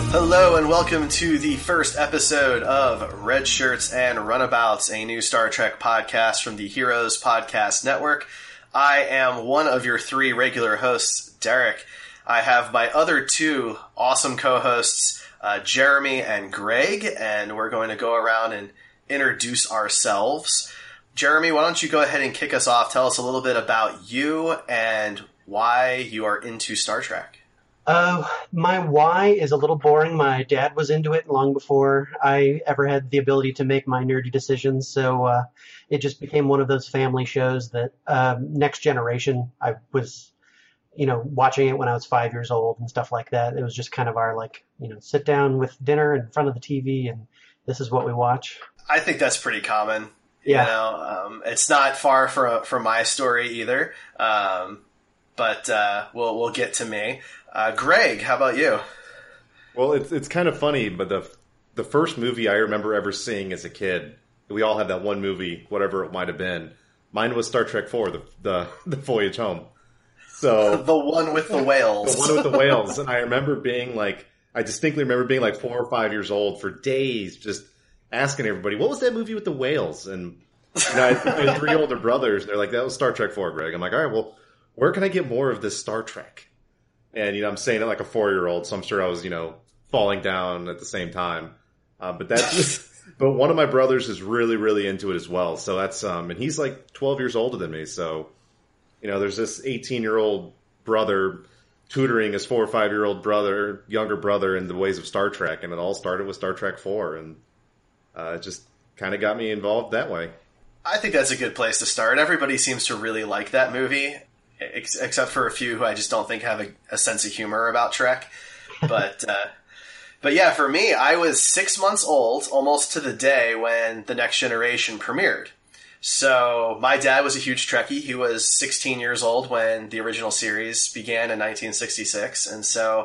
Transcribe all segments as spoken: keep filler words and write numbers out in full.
Hello and welcome to the first episode of Red Shirts and Runabouts, a new Star Trek podcast from the Heroes Podcast Network. I am one of your three regular hosts, Derek. I have my other two awesome co-hosts, uh, Jeremy and Greg, and we're going to go around and introduce ourselves. Jeremy, why don't you go ahead and kick us off? Tell us a little bit about you and why you are into Star Trek. Uh, my why is a little boring. My dad was into it long before I ever had the ability to make my nerdy decisions, so uh, it just became one of those family shows that um, Next Generation, I was, you know, watching it when I was five years old and stuff like that. It was just kind of our, like, you know, sit down with dinner in front of the T V and this is what we watch. I think that's pretty common. Yeah. You know, um, it's not far from, from my story either, um, but uh, we'll, we'll get to me. Uh, Greg, how about you? Well, it's it's kind of funny, but the the first movie I remember ever seeing as a kid, we all had that one movie, whatever it might have been. Mine was Star Trek four, the the, the Voyage Home. So the one with the whales. The one with the whales. And I remember being like, I distinctly remember being like four or five years old for days, just asking everybody, what was that movie with the whales? And you know, I, I had three older brothers, and they're like, that was Star Trek four, Greg. I'm like, all right, well, where can I get more of this Star Trek? And, you know, I'm saying it like a four-year-old, so I'm sure I was, you know, falling down at the same time. Uh, but that's, but one of my brothers is really, really into it as well. So that's, um, and he's like twelve years older than me. So, you know, there's this eighteen-year-old brother tutoring his four or five-year-old brother, younger brother, in the ways of Star Trek. And it all started with Star Trek four. And uh, it just kind of got me involved that way. I think that's a good place to start. Everybody seems to really like that movie. Except for a few who I just don't think have a, a sense of humor about Trek. But, uh, but yeah, for me, I was six months old, almost to the day when The Next Generation premiered. So my dad was a huge Trekkie. He was sixteen years old when the original series began in nineteen sixty-six. And so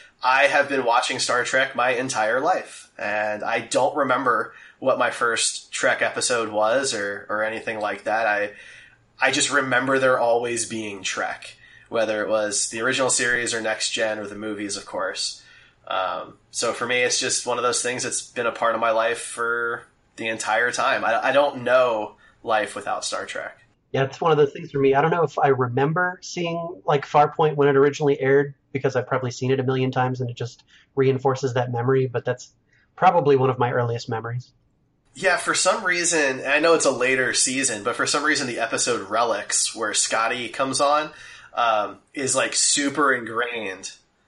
I have been watching Star Trek my entire life. And I don't remember what my first Trek episode was or, or anything like that. I, I just remember there always being Trek, whether it was the original series or Next Gen or the movies, of course. Um, so for me, it's just one of those things that's been a part of my life for the entire time. I, I don't know life without Star Trek. Yeah, it's one of those things for me. I don't know if I remember seeing like Farpoint when it originally aired, because I've probably seen it a million times and it just reinforces that memory, but that's probably one of my earliest memories. Yeah, for some reason, and I know it's a later season, but for some reason the episode Relics, where Scotty comes on, um, is like super ingrained.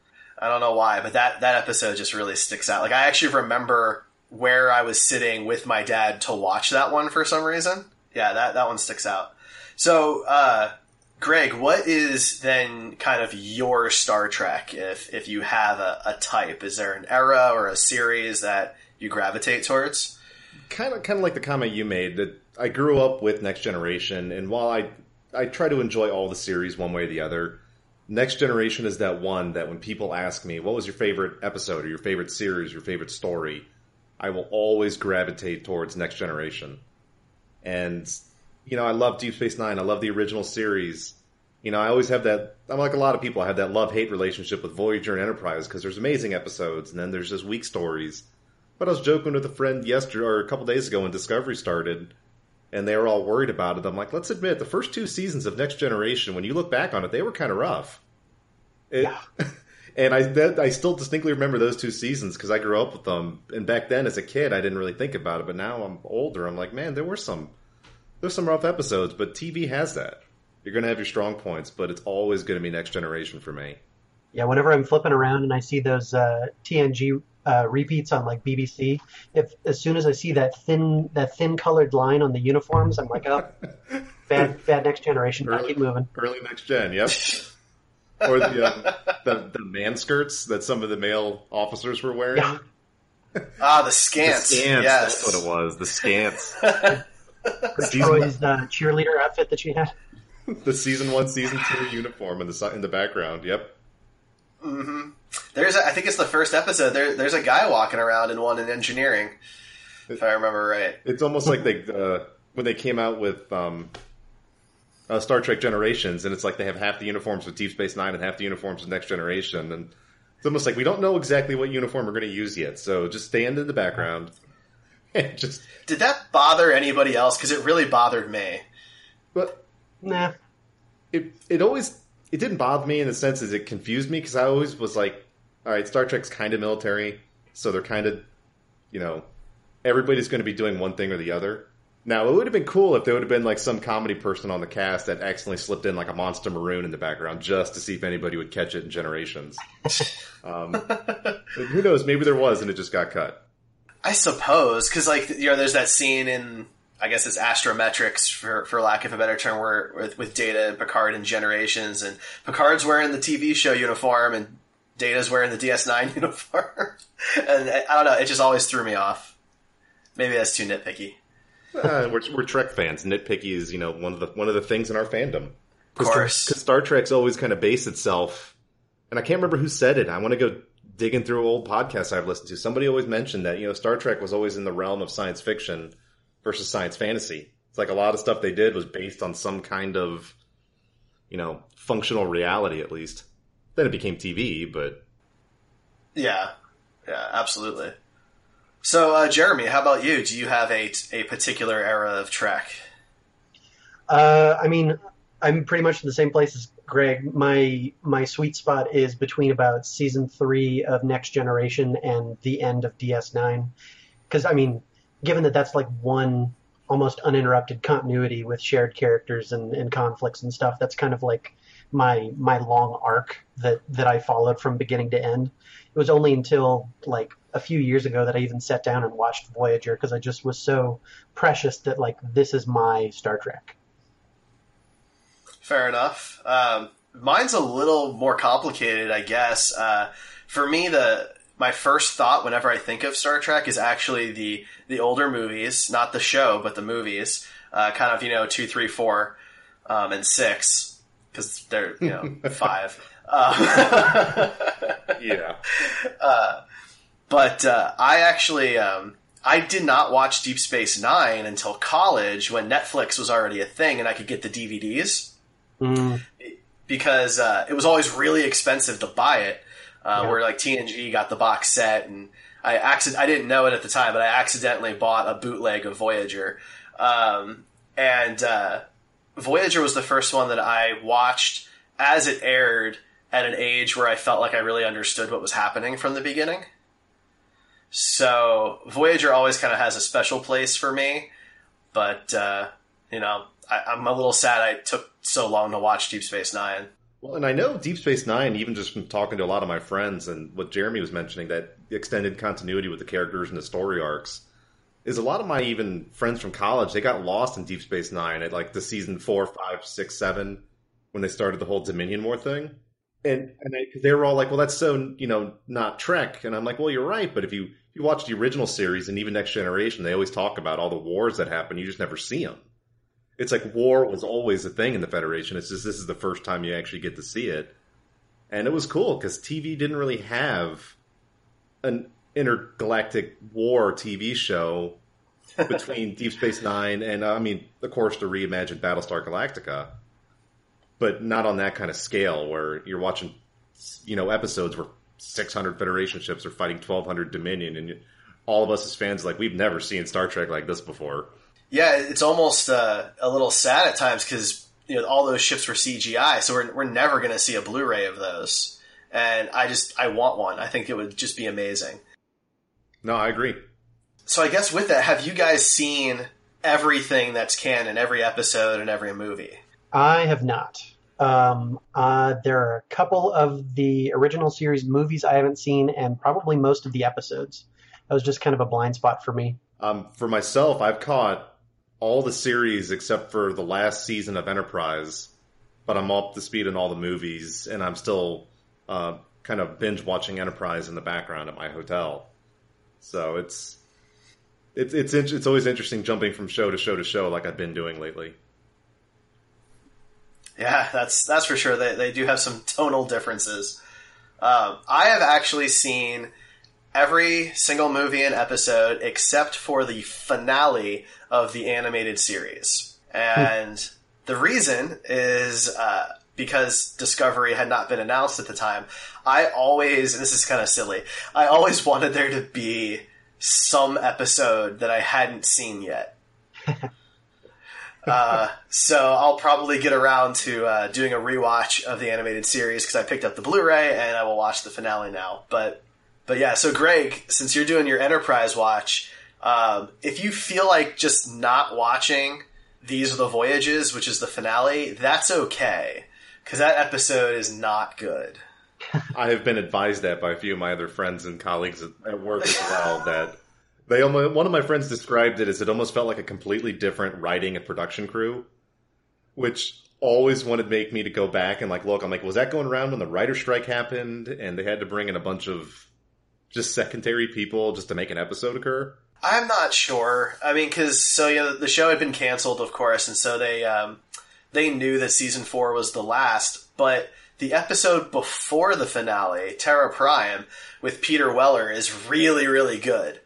I don't know why, but that, that episode just really sticks out. Like, I actually remember where I was sitting with my dad to watch that one for some reason. Yeah, that, that one sticks out. So, uh, Greg, what is then kind of your Star Trek, if, if you have a, a type? Is there an era or a series that you gravitate towards? Kind of, kind of like the comment you made, that I grew up with Next Generation, and while I, I try to enjoy all the series one way or the other, Next Generation is that one that when people ask me, what was your favorite episode or your favorite series, your favorite story, I will always gravitate towards Next Generation. And, you know, I love Deep Space Nine. I love the original series. You know, I always have that, I'm like a lot of people, I have that love-hate relationship with Voyager and Enterprise, because there's amazing episodes, and then there's just weak stories. But I was joking with a friend yesterday, or a couple days ago when Discovery started, and they were all worried about it. I'm like, let's admit, the first two seasons of Next Generation, when you look back on it, they were kind of rough. It, yeah. And I that, I still distinctly remember those two seasons because I grew up with them. And back then, as a kid, I didn't really think about it. But now I'm older. I'm like, man, there were some, there's some rough episodes. But T V has that. You're going to have your strong points, but it's always going to be Next Generation for me. Yeah, whenever I'm flipping around and I see those uh, T N G uh, repeats on like B B C, if as soon as I see that thin that thin colored line on the uniforms, I'm like, oh, bad bad Next Generation. Early, I keep moving. Early Next Gen, yep. Or the, um, the the man skirts that some of the male officers were wearing. Yeah. Ah, the scants. The scants, yes. That's what it was. The scants. Troy's uh, cheerleader outfit that she had. The season one, season two uniform in the in the background. Yep. Mm-hmm. There's, a, I think it's the first episode. There, there's a guy walking around in one in engineering, if I remember right. It's almost like they uh, when they came out with um, uh, Star Trek Generations, and it's like they have half the uniforms with Deep Space Nine and half the uniforms with Next Generation, and It's almost like we don't know exactly what uniform we're going to use yet, so just stand in the background. And just Did that bother anybody else? Because it really bothered me. But Nah. it it always it didn't bother me in the sense as it confused me because I always was like, all right, Star Trek's kind of military, so they're kind of, you know, everybody's going to be doing one thing or the other. Now, it would have been cool if there would have been like some comedy person on the cast that accidentally slipped in like a Monster Maroon in the background just to see if anybody would catch it in Generations. Um, who knows? Maybe there was and it just got cut. I suppose, because like you know, there's that scene in, I guess it's Astrometrics for for lack of a better term, where with, with Data and Picard in Generations, and Picard's wearing the T V show uniform and Data's wearing the D S nine uniform, and I don't know, it just always threw me off. Maybe that's too nitpicky. Uh, we're, we're Trek fans. Nitpicky is, you know, one of the one of the things in our fandom. Of course, because Star Trek's always kind of based itself, and I can't remember who said it. I want to go digging through old podcasts I've listened to. Somebody always mentioned that, you know, Star Trek was always in the realm of science fiction versus science fantasy. It's like a lot of stuff they did was based on some kind of, you know, functional reality, at least. Then it became T V, but yeah, yeah, absolutely. So, uh, Jeremy, how about you? Do you have a a particular era of Trek? Uh, I mean, I'm pretty much in the same place as Greg. My my sweet spot is between about season three of Next Generation and the end of D S nine. Because, I mean, given that that's like one almost uninterrupted continuity with shared characters and, and conflicts and stuff, that's kind of like my my long arc that, that I followed from beginning to end. It was only until like a few years ago that I even sat down and watched Voyager because I just was so precious that like this is my Star Trek. Fair enough. Um, mine's a little more complicated, I guess. Uh, for me, the my first thought whenever I think of Star Trek is actually the the older movies, not the show, but the movies. Uh, kind of, you know, two, three, four, um, and six, because they're, you know, five. Uh, yeah. Uh, but uh, I actually um, I did not watch Deep Space Nine until college when Netflix was already a thing and I could get the D V Ds. Mm. Because uh, it was always really expensive to buy it. Uh, Yeah. Where like T N G got the box set, and I accident I didn't know it at the time, but I accidentally bought a bootleg of Voyager. Um, and uh, Voyager was the first one that I watched as it aired at an age where I felt like I really understood what was happening from the beginning. So Voyager always kind of has a special place for me, but uh, you know, I, I'm a little sad I took so long to watch Deep Space Nine. Well, and I know Deep Space Nine, even just from talking to a lot of my friends and what Jeremy was mentioning, that the extended continuity with the characters and the story arcs, is a lot of my even friends from college, they got lost in Deep Space Nine at like the season four, five, six, seven, when they started the whole Dominion War thing. And and I, they were all like, well, that's so, you know, not Trek. And I'm like, well, you're right. But if you, if you watch the original series and even Next Generation, they always talk about all the wars that happen. You just never see them. It's like war was always a thing in the Federation. It's just this is the first time you actually get to see it. And it was cool because T V didn't really have an intergalactic war T V show between Deep Space Nine and, uh, I mean, of course, the reimagined Battlestar Galactica. But not on that kind of scale where you're watching, you know, episodes where six hundred Federation ships are fighting twelve hundred Dominion. And all of us as fans, like, we've never seen Star Trek like this before. Yeah, it's almost uh, a little sad at times because you know all those ships were C G I, so we're we're never going to see a Blu-ray of those. And I just I want one. I think it would just be amazing. No, I agree. So I guess with that, have you guys seen everything that's canon, every episode and every movie? I have not. Um, uh, there are a couple of the original series movies I haven't seen, and probably most of the episodes. That was just kind of a blind spot for me. Um, for myself, I've caught all the series except for the last season of Enterprise, but I'm up to speed in all the movies, and I'm still uh, kind of binge watching Enterprise in the background at my hotel. So it's it's it's it's always interesting jumping from show to show to show like I've been doing lately. Yeah, that's that's for sure. They they do have some tonal differences. Um, I have actually seen every single movie and episode except for the finale of the animated series. And the reason is uh, because Discovery had not been announced at the time, I always, and this is kind of silly, I always wanted there to be some episode that I hadn't seen yet. uh, so I'll probably get around to uh, doing a rewatch of the animated series because I picked up the Blu-ray and I will watch the finale now. But, but yeah, so Greg, since you're doing your Enterprise watch, um, if you feel like just not watching These Are the Voyages, which is the finale, that's okay. Because that episode is not good. I have been advised that by a few of my other friends and colleagues at work as well. That they, one of my friends described it as it almost felt like a completely different writing and production crew, which always wanted to make me to go back and like look. I'm like, was that going around when the writer strike happened and they had to bring in a bunch of just secondary people just to make an episode occur? I'm not sure. I mean, because so you know, the show had been canceled, of course, and so they. Um, They knew that season four was the last, but the episode before the finale, Terra Prime, with Peter Weller, is really, really good.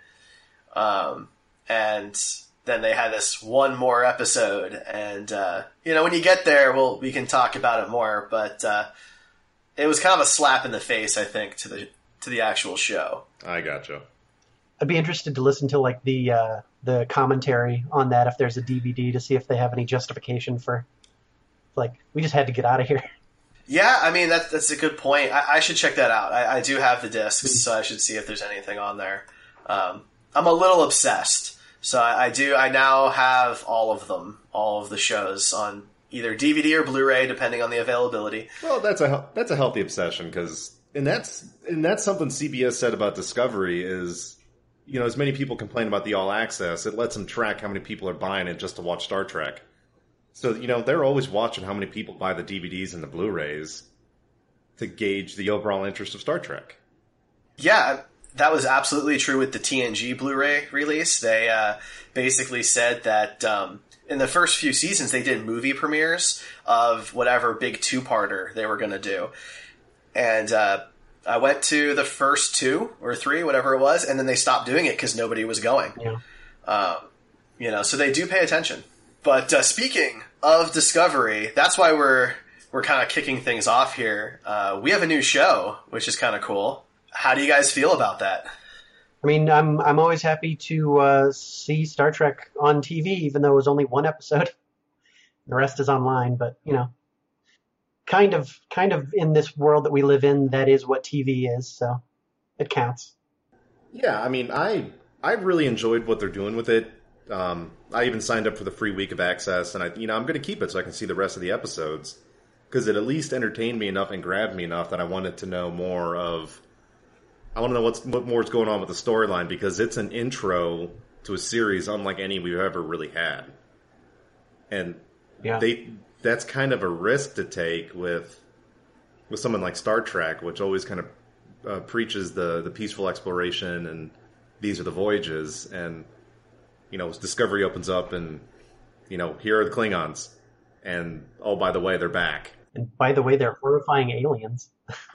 Um, and then they had this one more episode, and uh, you know, when you get there, we'll we can talk about it more. But uh, it was kind of a slap in the face, I think, to the to the actual show. I gotcha. I'd be interested to listen to like the uh, the commentary on that if there's a D V D to see if they have any justification for. Like, we just had to get out of here. Yeah, I mean, that, that's a good point. I, I should check that out. I, I do have the discs, so I should see if there's anything on there. Um, I'm a little obsessed. So I, I do, I now have all of them, all of the shows on either D V D or Blu-ray, depending on the availability. Well, that's a, that's a healthy obsession, because, and that's, and that's something C B S said about Discovery is, you know, as many people complain about the All Access, it lets them track how many people are buying it just to watch Star Trek. So, you know, they're always watching how many people buy the D V Ds and the Blu-rays to gauge the overall interest of Star Trek. Yeah, that was absolutely true with the T N G Blu-ray release. They uh, basically said that um, in the first few seasons they did movie premieres of whatever big two-parter they were going to do. And uh, I went to the first two or three, whatever it was, and then they stopped doing it because nobody was going. Yeah. Um, you know, so they do pay attention. But uh, speaking of Discovery, that's why we're we're kind of kicking things off here. Uh, we have a new show, which is kind of cool. How do you guys feel about that? I mean, I'm I'm always happy to uh, see Star Trek on T V, even though it was only one episode. The rest is online, but you know, kind of kind of in this world that we live in, that is what T V is, so it counts. Yeah, I mean, I I really enjoyed what they're doing with it. Um, I even signed up for the free week of access, and I, you know, I'm going to keep it so I can see the rest of the episodes because it at least entertained me enough and grabbed me enough that I wanted to know more of. I want to know what's what more is going on with the storyline because it's an intro to a series unlike any we've ever really had, and yeah. they that's kind of a risk to take with with someone like Star Trek, which always kind of uh, preaches the the peaceful exploration and these are the voyages and. You know, Discovery opens up and, you know, here are the Klingons. And, oh, by the way, they're back. And by the way, they're horrifying aliens.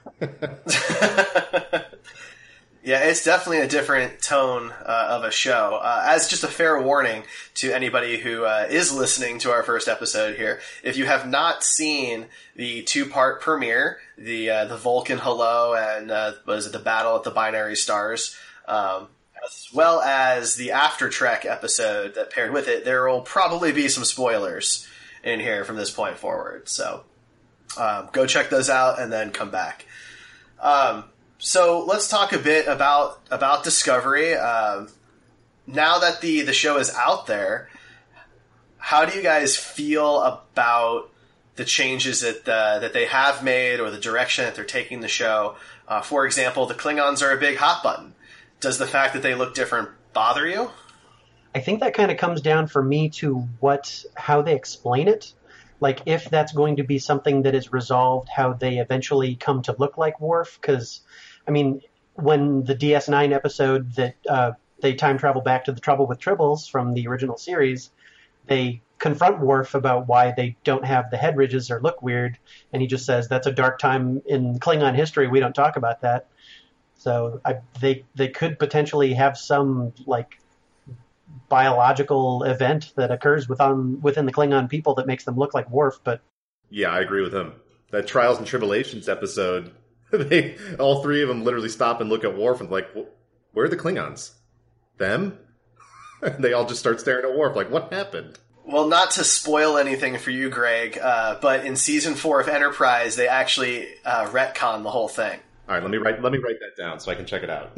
Yeah, it's definitely a different tone uh, of a show. Uh, as just a fair warning to anybody who uh, is listening to our first episode here, if you have not seen the two-part premiere, the uh, the Vulcan Hello and, uh, was it the Battle at the Binary Stars, um, as well as the After Trek episode that paired with it, there will probably be some spoilers in here from this point forward. So um, go check those out and then come back. Um, so let's talk a bit about about Discovery. Um, now that the, the show is out there, how do you guys feel about the changes that uh, that they have made or the direction that they're taking the show? Uh, for example, the Klingons are a big hot button. Does the fact that they look different bother you? I think that kind of comes down for me to what how they explain it. Like, if that's going to be something that is resolved, how they eventually come to look like Worf. Because, I mean, when the D S nine episode that uh, they time travel back to the Trouble with Tribbles from the original series, they confront Worf about why they don't have the head ridges or look weird. And he just says, that's a dark time in Klingon history. We don't talk about that. So I, they they could potentially have some like biological event that occurs within within the Klingon people that makes them look like Worf. But yeah, I agree with him. that Trials and Tribulations episode, they all three of them literally stop and look at Worf and like, where are the Klingons? Them? And they all just start staring at Worf like, what happened? Well, not to spoil anything for you, Greg, uh, but in season four of Enterprise, they actually uh, retcon the whole thing. All right, let me write. Let me write that down so I can check it out.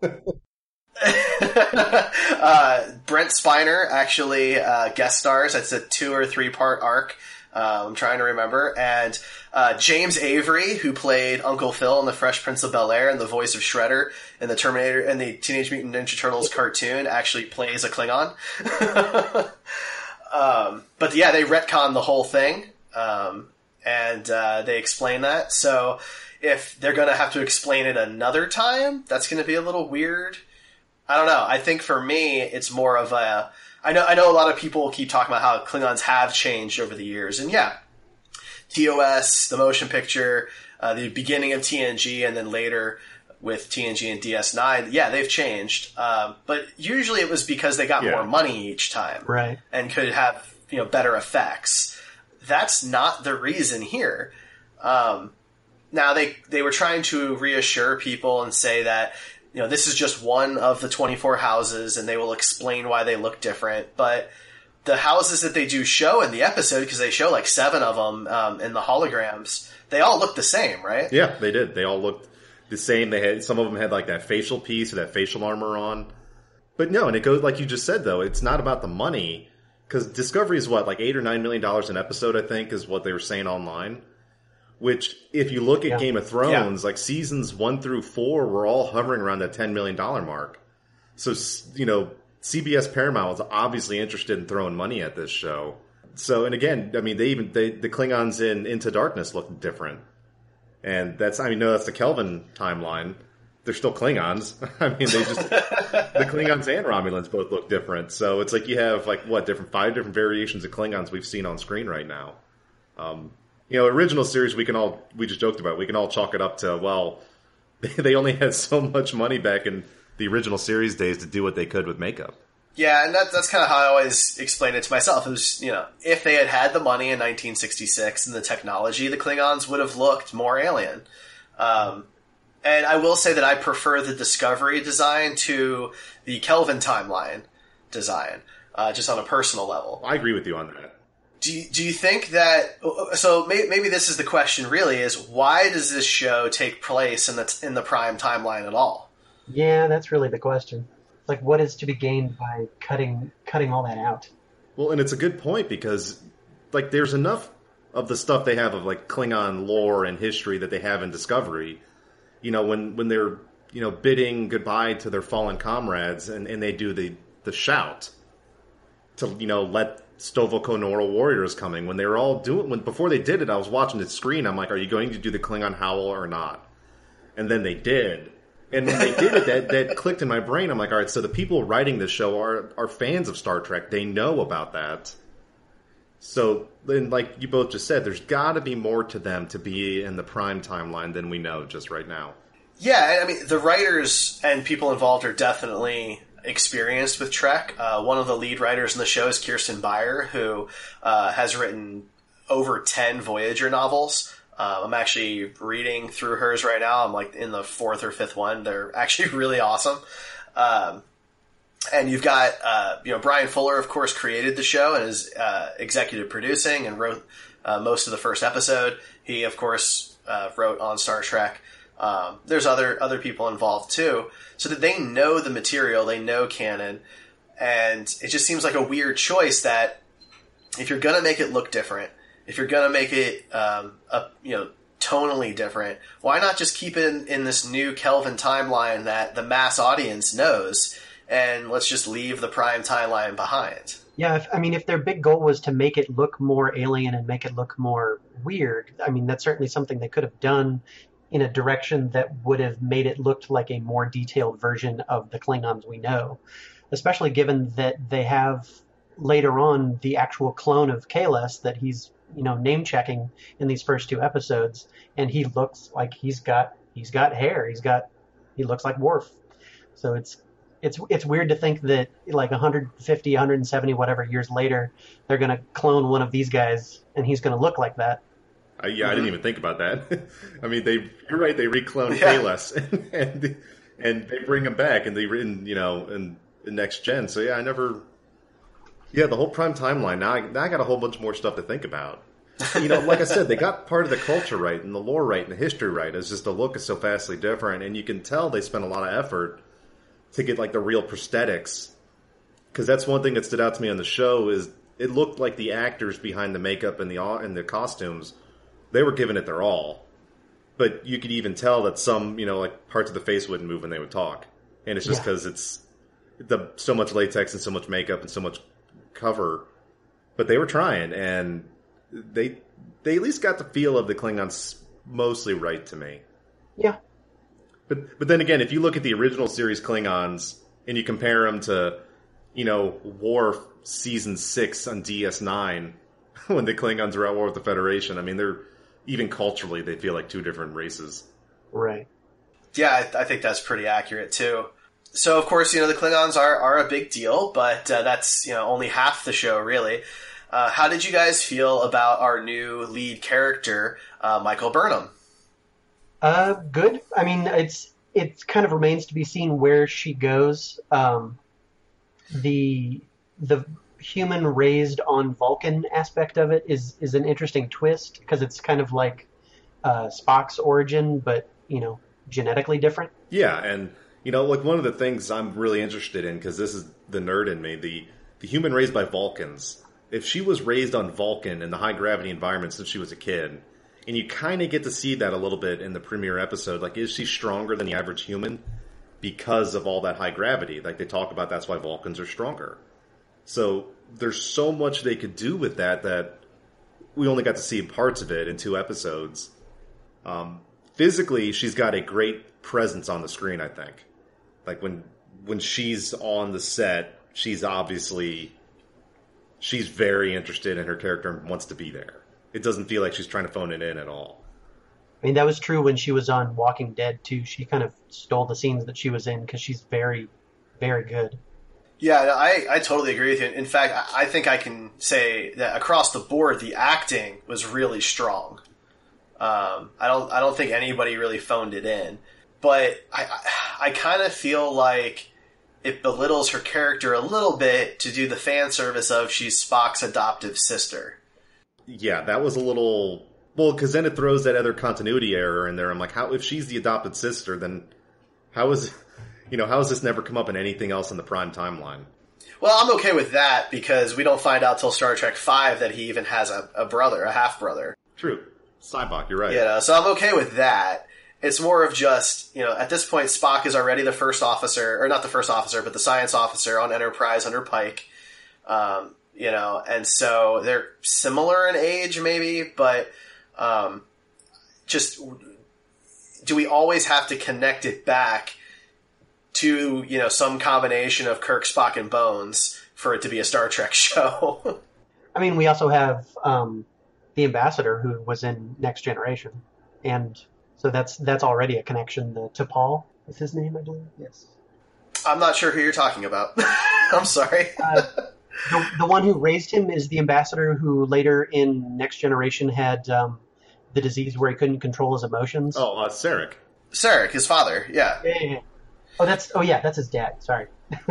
uh, Brent Spiner actually uh, guest stars. It's a two or three part arc. Uh, I'm trying to remember. And uh, James Avery, who played Uncle Phil in The Fresh Prince of Bel-Air and the voice of Shredder in the Terminator and the Teenage Mutant Ninja Turtles cartoon, actually plays a Klingon. um, but yeah, they retcon the whole thing, um, and uh, they explain that. So if they're going to have to explain it another time, that's going to be a little weird. I don't know. I think for me, it's more of a... I know I know a lot of people keep talking about how Klingons have changed over the years. And yeah, T O S, the motion picture, uh, the beginning of T N G, and then later with T N G and D S nine, yeah, they've changed. Um, but usually it was because they got yeah. more money each time. Right. And could have, you know, better effects. That's not the reason here. Um, now, they, they were trying to reassure people and say that, you know, this is just one of the twenty-four houses, and they will explain why they look different. But the houses that they do show in the episode, because they show like seven of them um, in the holograms, they all look the same, right? Yeah, they did. They all looked the same. They had some of them had like that facial piece or that facial armor on. But no, and it goes like you just said, though. It's not about the money, because Discovery is what, like eight or nine million dollars an episode, I think, is what they were saying online. Which, if you look at yeah. Game of Thrones, yeah. like seasons one through four were all hovering around that ten million dollars mark. So, you know, C B S Paramount was obviously interested in throwing money at this show. So, and again, I mean, they even, they, the Klingons in Into Darkness look different. And that's, I mean, no, that's the Kelvin timeline. They're still Klingons. I mean, they just, the Klingons and Romulans both look different. So it's like you have, like, what, different, five different variations of Klingons we've seen on screen right now. Um, You know, original series, we can all, we just joked about, we can all chalk it up to, well, they only had so much money back in the original series days to do what they could with makeup. Yeah, and that, that's kind of how I always explain it to myself. It was, you know, if they had had the money in nineteen sixty-six and the technology, the Klingons would have looked more alien. Um, and I will say that I prefer the Discovery design to the Kelvin timeline design, uh, just on a personal level. I agree with you on that. Do you, do you think that, so may, maybe this is the question really, is why does this show take place in the, in the prime timeline at all? Yeah, that's really the question. Like, what is to be gained by cutting cutting all that out? Well, and it's a good point because, like, there's enough of the stuff they have of, like, Klingon lore and history that they have in Discovery. You know, when, when they're, you know, bidding goodbye to their fallen comrades and, and they do the, the shout to, you know, let Sto-Vo-Kor warriors coming. When they were all doing, when before they did it, I was watching the screen. I'm like, are you going to do the Klingon howl or not? And then they did. And when they did it, that, that clicked in my brain. I'm like, all right, so the people writing this show are, are fans of Star Trek. They know about that. So then, like you both just said, there's got to be more to them to be in the prime timeline than we know just right now. Yeah, I mean, the writers and people involved are definitely experienced with Trek. Uh, one of the lead writers in the show is Kirsten Beyer, who uh, has written over ten Voyager novels. Uh, I'm actually reading through hers right now. I'm like in the fourth or fifth one. They're actually really awesome. Um, and you've got, uh, you know, Brian Fuller, of course, created the show and is uh, executive producing and wrote uh, most of the first episode. He, of course, uh, wrote on Star Trek. Um, there's other other people involved too, so that they know the material, they know canon, and it just seems like a weird choice that if you're gonna make it look different, if you're gonna make it um, a, you know, tonally different, why not just keep it in, in this new Kelvin timeline that the mass audience knows, and let's just leave the prime timeline behind? Yeah, if, I mean, if their big goal was to make it look more alien and make it look more weird, I mean, that's certainly something they could have done in a direction that would have made it look like a more detailed version of the Klingons we know, especially given that they have later on the actual clone of Kahless that he's, you know, name checking in these first two episodes, and he looks like he's got he's got hair, he's got he looks like Worf. So it's it's it's weird to think that like one fifty, one seventy whatever years later they're going to clone one of these guys and he's going to look like that. I, yeah, Mm-hmm. I didn't even think about that. I mean, they you're right. They reclone Yeah. Kahless and, and and they bring him back, and they written you know in, in next gen. So yeah, I never. Yeah, the whole Prime timeline. Now, I, now I got a whole bunch more stuff to think about. You know, like I said, they got part of the culture right and the lore right and the history right. It's just the look is so vastly different, and you can tell they spent a lot of effort to get like the real prosthetics. Because that's one thing that stood out to me on the show is it looked like the actors behind the makeup and the and the costumes, they were giving it their all. But you could even tell that some, you know, like parts of the face wouldn't move when they would talk, and it's just because yeah. it's the so much latex and so much makeup and so much cover. But they were trying, and they they at least got the feel of the Klingons mostly right to me. Yeah. But but then again, if you look at the original series Klingons and you compare them to, you know, War Season six on D S nine, when the Klingons were at war with the Federation, I mean, they're, even culturally, they feel like two different races. Right. Yeah, I, I think that's pretty accurate, too. So, of course, you know, the Klingons are, are a big deal, but uh, that's, you know, only half the show, really. Uh, how did you guys feel about our new lead character, uh, Michael Burnham? Uh, good. I mean, it's it kind of remains to be seen where she goes. Um, the the human raised on Vulcan aspect of it is is an interesting twist because it's kind of like uh, Spock's origin, but you know, genetically different. Yeah, and you know, like one of the things I'm really interested in, because this is the nerd in me, the the human raised by Vulcans. If she was raised on Vulcan in the high gravity environment since she was a kid, and you kind of get to see that a little bit in the premiere episode, like is she stronger than the average human because of all that high gravity? Like they talk about, that's why Vulcans are stronger. So there's so much they could do with that that we only got to see parts of it in two episodes. Um, physically, she's got a great presence on the screen, I think. Like when when she's on the set, she's obviously she's very interested in her character and wants to be there. It doesn't feel like she's trying to phone it in at all. I mean, that was true when she was on Walking Dead, too. She kind of stole the scenes that she was in because she's very, very good. Yeah, I, I totally agree with you. In fact, I, I think I can say that across the board, the acting was really strong. Um, I don't I don't think anybody really phoned it in. But I, I, I kind of feel like it belittles her character a little bit to do the fan service of she's Spock's adoptive sister. Yeah, that was a little... Well, because then it throws that other continuity error in there. I'm like, how if she's the adopted sister, then how is... You know, how has this never come up in anything else in the Prime timeline? Well, I'm okay with that because we don't find out till Star Trek five that he even has a, a brother, a half-brother. True. Sybok, you're right. You know, so I'm okay with that. It's more of just, you know, at this point, Spock is already the first officer, or not the first officer, but the science officer on Enterprise under Pike. Um, you know, and so they're similar in age, maybe, but um, just do we always have to connect it back to, you know, some combination of Kirk, Spock, and Bones for it to be a Star Trek show? I mean, we also have um, the ambassador who was in Next Generation, and so that's that's already a connection to, to Paul. Is his name, I believe? Yes. I'm not sure who you're talking about. I'm sorry. uh, the, the one who raised him is the ambassador who later in Next Generation had um, the disease where he couldn't control his emotions. Oh, uh, Sarek. Sarek, his father, yeah. Yeah, yeah, yeah. Oh, that's oh yeah, that's his dad. Sorry.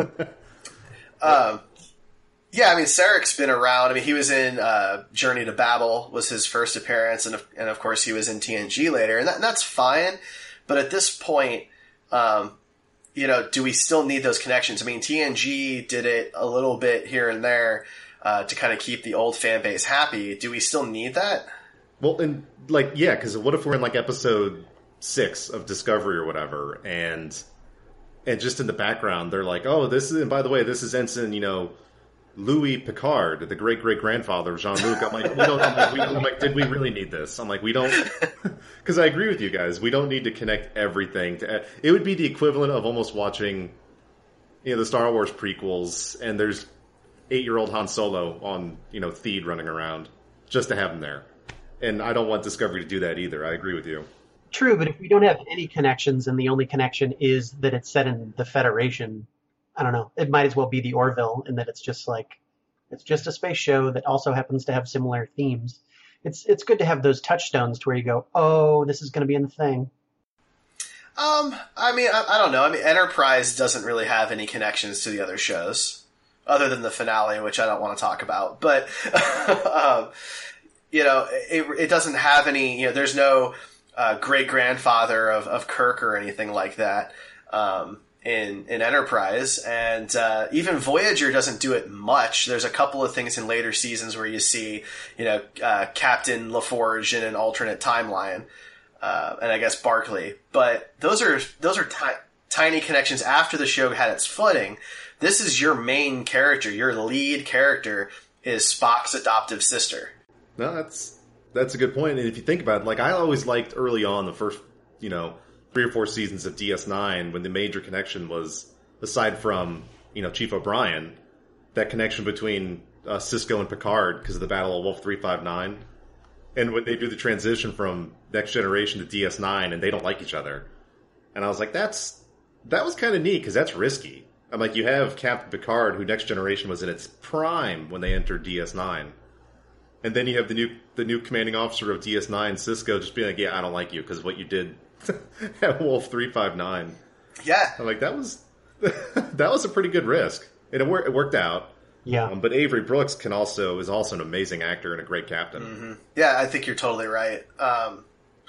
um, yeah, I mean, Sarek's been around. I mean, he was in uh, Journey to Babel was his first appearance, and of, and of course he was in T N G later, and, that, and that's fine. But at this point, um, you know, do we still need those connections? I mean, T N G did it a little bit here and there uh, to kind of keep the old fan base happy. Do we still need that? Well, and like, yeah, because what if we're in like episode six of Discovery or whatever, and and just in the background they're like, oh, this is, and by the way, this is Ensign, you know, Louis Picard, the great great grandfather of Jean-Luc. I'm like, we don't. I'm like, we, I'm like, did we really need this? I'm like, we don't, because I agree with you guys. We don't need to connect everything to. It would be the equivalent of almost watching, you know, the Star Wars prequels, and there's eight-year-old Han Solo on, you know, Theed running around just to have him there. And I don't want Discovery to do that either. I agree with you. True, but if we don't have any connections and the only connection is that it's set in the Federation, I don't know. It might as well be the Orville in that it's just like, it's just a space show that also happens to have similar themes. it's it's good to have those touchstones to where you go, oh, this is going to be in the thing. Um, I mean, I, I don't know. I mean, Enterprise doesn't really have any connections to the other shows, other than the finale, which I don't want to talk about. But, um, you know, it, it doesn't have any, you know, there's no uh, great-grandfather of, of Kirk or anything like that um, in, in Enterprise. And uh, even Voyager doesn't do it much. There's a couple of things in later seasons where you see, you know, uh, Captain LaForge in an alternate timeline. Uh, and I guess Barclay, but those are those are ti- tiny connections after the show had its footing. This is your main character. Your lead character is Spock's adoptive sister. No, that's that's a good point. And if you think about it, like I always liked early on the first, you know, three or four seasons of D S nine when the major connection was, aside from, you know, Chief O'Brien, that connection between uh, Sisko and Picard because of the Battle of Wolf three five nine. And when they do the transition from Next Generation to D S nine, and they don't like each other, and I was like, "That's that was kind of neat because that's risky." I'm like, you have Captain Picard, who Next Generation was in its prime when they entered D S nine, and then you have the new the new commanding officer of D S nine, Sisko, just being like, "Yeah, I don't like you because of what you did at Wolf three five nine." Yeah, I'm like, that was that was a pretty good risk, and it, wor- it worked out. Yeah, um, but Avery Brooks can also is also an amazing actor and a great captain. Mm-hmm. Yeah, I think you're totally right. Um,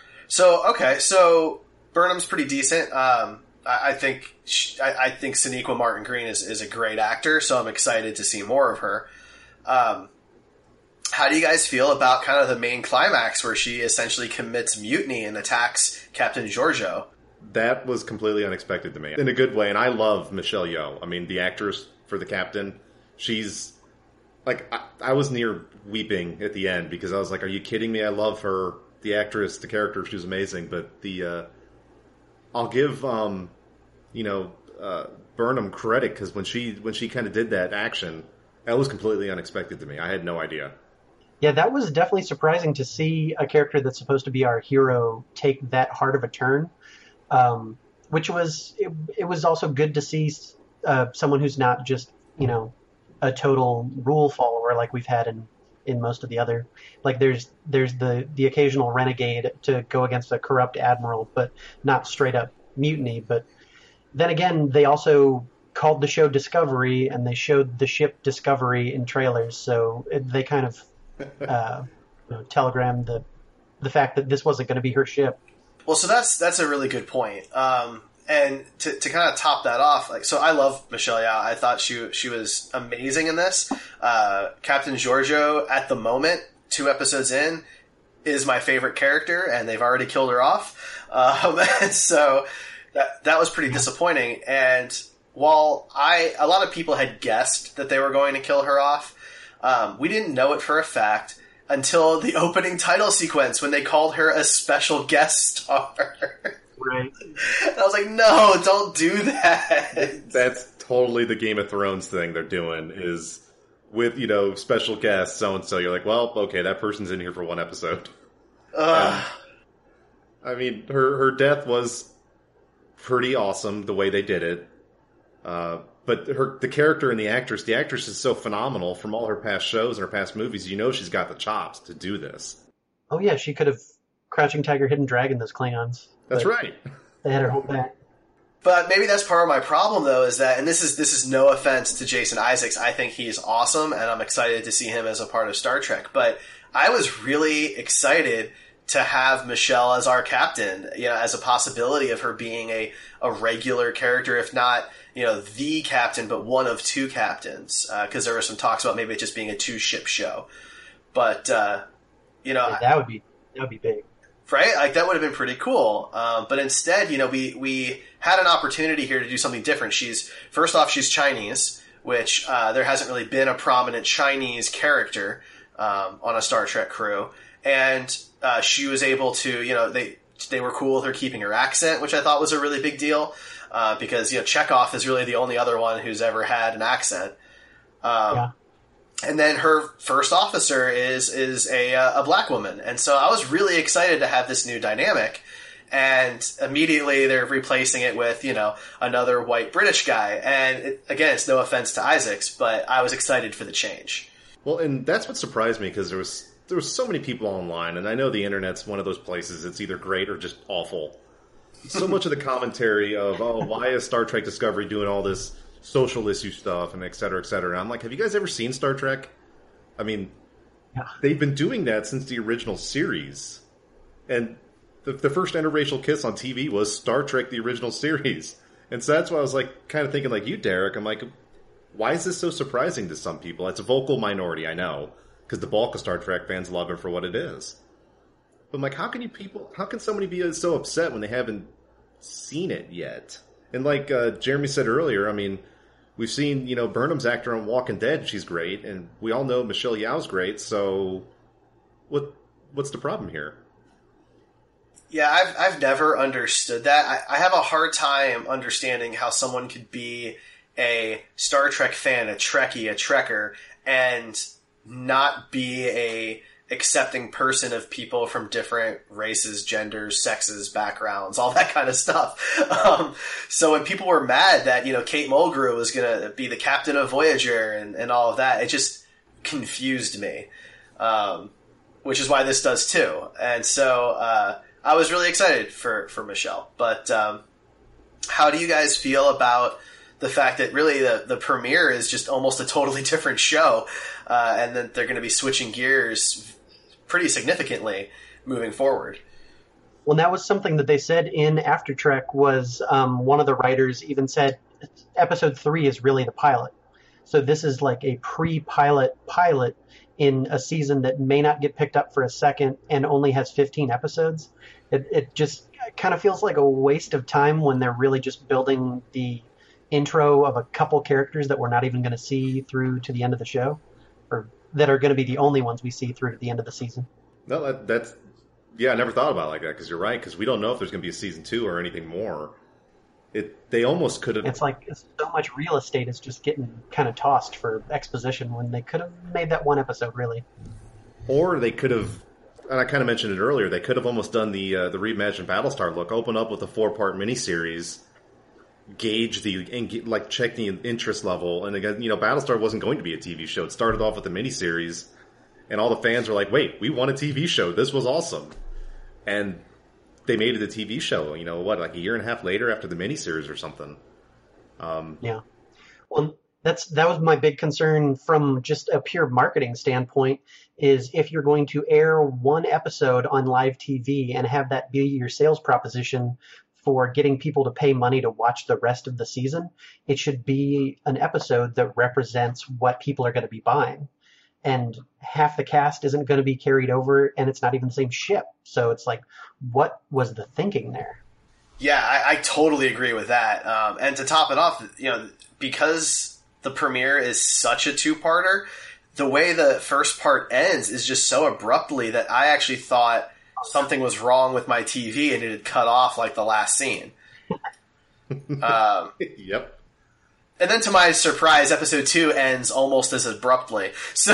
so okay, so Burnham's pretty decent. Um, I, I think she, I, I think Sonequa Martin Green is, is a great actor, so I'm excited to see more of her. Um, how do you guys feel about kind of the main climax where she essentially commits mutiny and attacks Captain Georgiou? That was completely unexpected to me in a good way, and I love Michelle Yeoh. I mean, the actress for the captain. She's like, I, I was near weeping at the end because I was like, are you kidding me? I love her, the actress, the character. She was amazing. But the, uh, I'll give, um, you know, uh, Burnham credit because when she, when she kind of did that action, that was completely unexpected to me. I had no idea. Yeah, that was definitely surprising to see a character that's supposed to be our hero take that hard of a turn. Um, which was, it, it was also good to see uh, someone who's not just, you know, a total rule follower like we've had in, in most of the other, like there's there's the, the occasional renegade to go against a corrupt admiral, but not straight up mutiny. But then again, they also called the show Discovery, and they showed the ship Discovery in trailers, so it, they kind of uh, you know, telegrammed the the fact that this wasn't going to be her ship. Well, so that's that's a really good point. Um, And to, to kind of top that off, like, so I love Michelle Yeoh. I thought she she was amazing in this. Uh, Captain Georgiou, at the moment, two episodes in, is my favorite character, and they've already killed her off. Um, and so that that was pretty disappointing. And while I a lot of people had guessed that they were going to kill her off, um, we didn't know it for a fact until the opening title sequence when they called her a special guest star. Right. And I was like, no, don't do that. That's totally the Game of Thrones thing they're doing is with, you know, special guests, so-and-so. You're like, well, okay, that person's in here for one episode. Um, I mean, her, her death was pretty awesome the way they did it. Uh, but her the character and the actress, the actress is so phenomenal from all her past shows and her past movies. You know she's got the chops to do this. Oh, yeah, she could have Crouching Tiger, Hidden Dragon those Klingons. That's right. They had her hold back. But maybe that's part of my problem, though, is that, and this is this is no offense to Jason Isaacs, I think he's awesome, and I'm excited to see him as a part of Star Trek. But I was really excited to have Michelle as our captain, you know, as a possibility of her being a, a regular character, if not, you know, the captain, but one of two captains, because uh, there were some talks about maybe it just being a two-ship show. But, uh, you know... Yeah, that would be that would be big. Right? Like, that would have been pretty cool. Um, but instead, you know, we, we had an opportunity here to do something different. She's, first off, she's Chinese, which, uh, there hasn't really been a prominent Chinese character, um, on a Star Trek crew. And, uh, she was able to, you know, they, they were cool with her keeping her accent, which I thought was a really big deal. Uh, because, you know, Chekhov is really the only other one who's ever had an accent. Um, yeah. And then her first officer is is a uh, a black woman, and so I was really excited to have this new dynamic. And immediately they're replacing it with, you know, another white British guy. And it, again, it's no offense to Isaacs, but I was excited for the change. Well, and that's what surprised me because there was there's so many people online, and I know the internet's one of those places. It's either great or just awful. So much of the commentary of, oh, why is Star Trek Discovery doing all this social issue stuff and et cetera, et cetera. And I'm like, have you guys ever seen Star Trek? I mean, yeah. They've been doing that since the original series. And the, the first interracial kiss on T V was Star Trek, the original series. And so that's why I was like, kind of thinking like you, Derek. I'm like, why is this so surprising to some people? It's a vocal minority, I know, because the bulk of Star Trek fans love it for what it is. But I'm like, how can you people, how can somebody be so upset when they haven't seen it yet? And like uh, Jeremy said earlier, I mean, we've seen, you know, Burnham's actor on Walking Dead, she's great, and we all know Michelle Yeoh's great, so what? what's the problem here? Yeah, I've I've never understood that. I, I have a hard time understanding how someone could be a Star Trek fan, a Trekkie, a Trekker, and not be a accepting person of people from different races, genders, sexes, backgrounds, all that kind of stuff. Um, so when people were mad that, you know, Kate Mulgrew was going to be the captain of Voyager and, and all of that, it just confused me. Um, which is why this does too. And so, uh, I was really excited for, for Michelle. But, um, how do you guys feel about the fact that really the, the premiere is just almost a totally different show, uh, and that they're going to be switching gears pretty significantly moving forward? Well, that was something that they said in After Trek was um, one of the writers even said episode three is really the pilot. So this is like a pre-pilot pilot in a season that may not get picked up for a second and only has fifteen episodes. It, it just kind of feels like a waste of time when they're really just building the intro of a couple characters that we're not even going to see through to the end of the show, or that are going to be the only ones we see through to the end of the season. No, that, that's, yeah, I never thought about it like that, because you're right, because we don't know if there's going to be a season two or anything more. It They almost could have... It's like so much real estate is just getting kind of tossed for exposition when they could have made that one episode, really. Or they could have, and I kind of mentioned it earlier, they could have almost done the uh, the reimagined Battlestar look, open up with a four-part miniseries, gauge the, like, check the interest level, and again, you know, Battlestar wasn't going to be a T V show. It started off with a miniseries, and all the fans were like, wait, we want a T V show. This was awesome. And they made it a T V show, you know, what, like a year and a half later after the miniseries or something. Um, yeah. Well, that's that was my big concern from just a pure marketing standpoint, is if you're going to air one episode on live T V and have that be your sales proposition for getting people to pay money to watch the rest of the season, it should be an episode that represents what people are going to be buying. And half the cast isn't going to be carried over, and it's not even the same ship. So it's like, what was the thinking there? Yeah, I, I totally agree with that. Um, and to top it off, you know, because the premiere is such a two-parter, the way the first part ends is just so abruptly that I actually thought something was wrong with my T V and it had cut off like the last scene. um, yep. And then to my surprise, episode two ends almost as abruptly. So,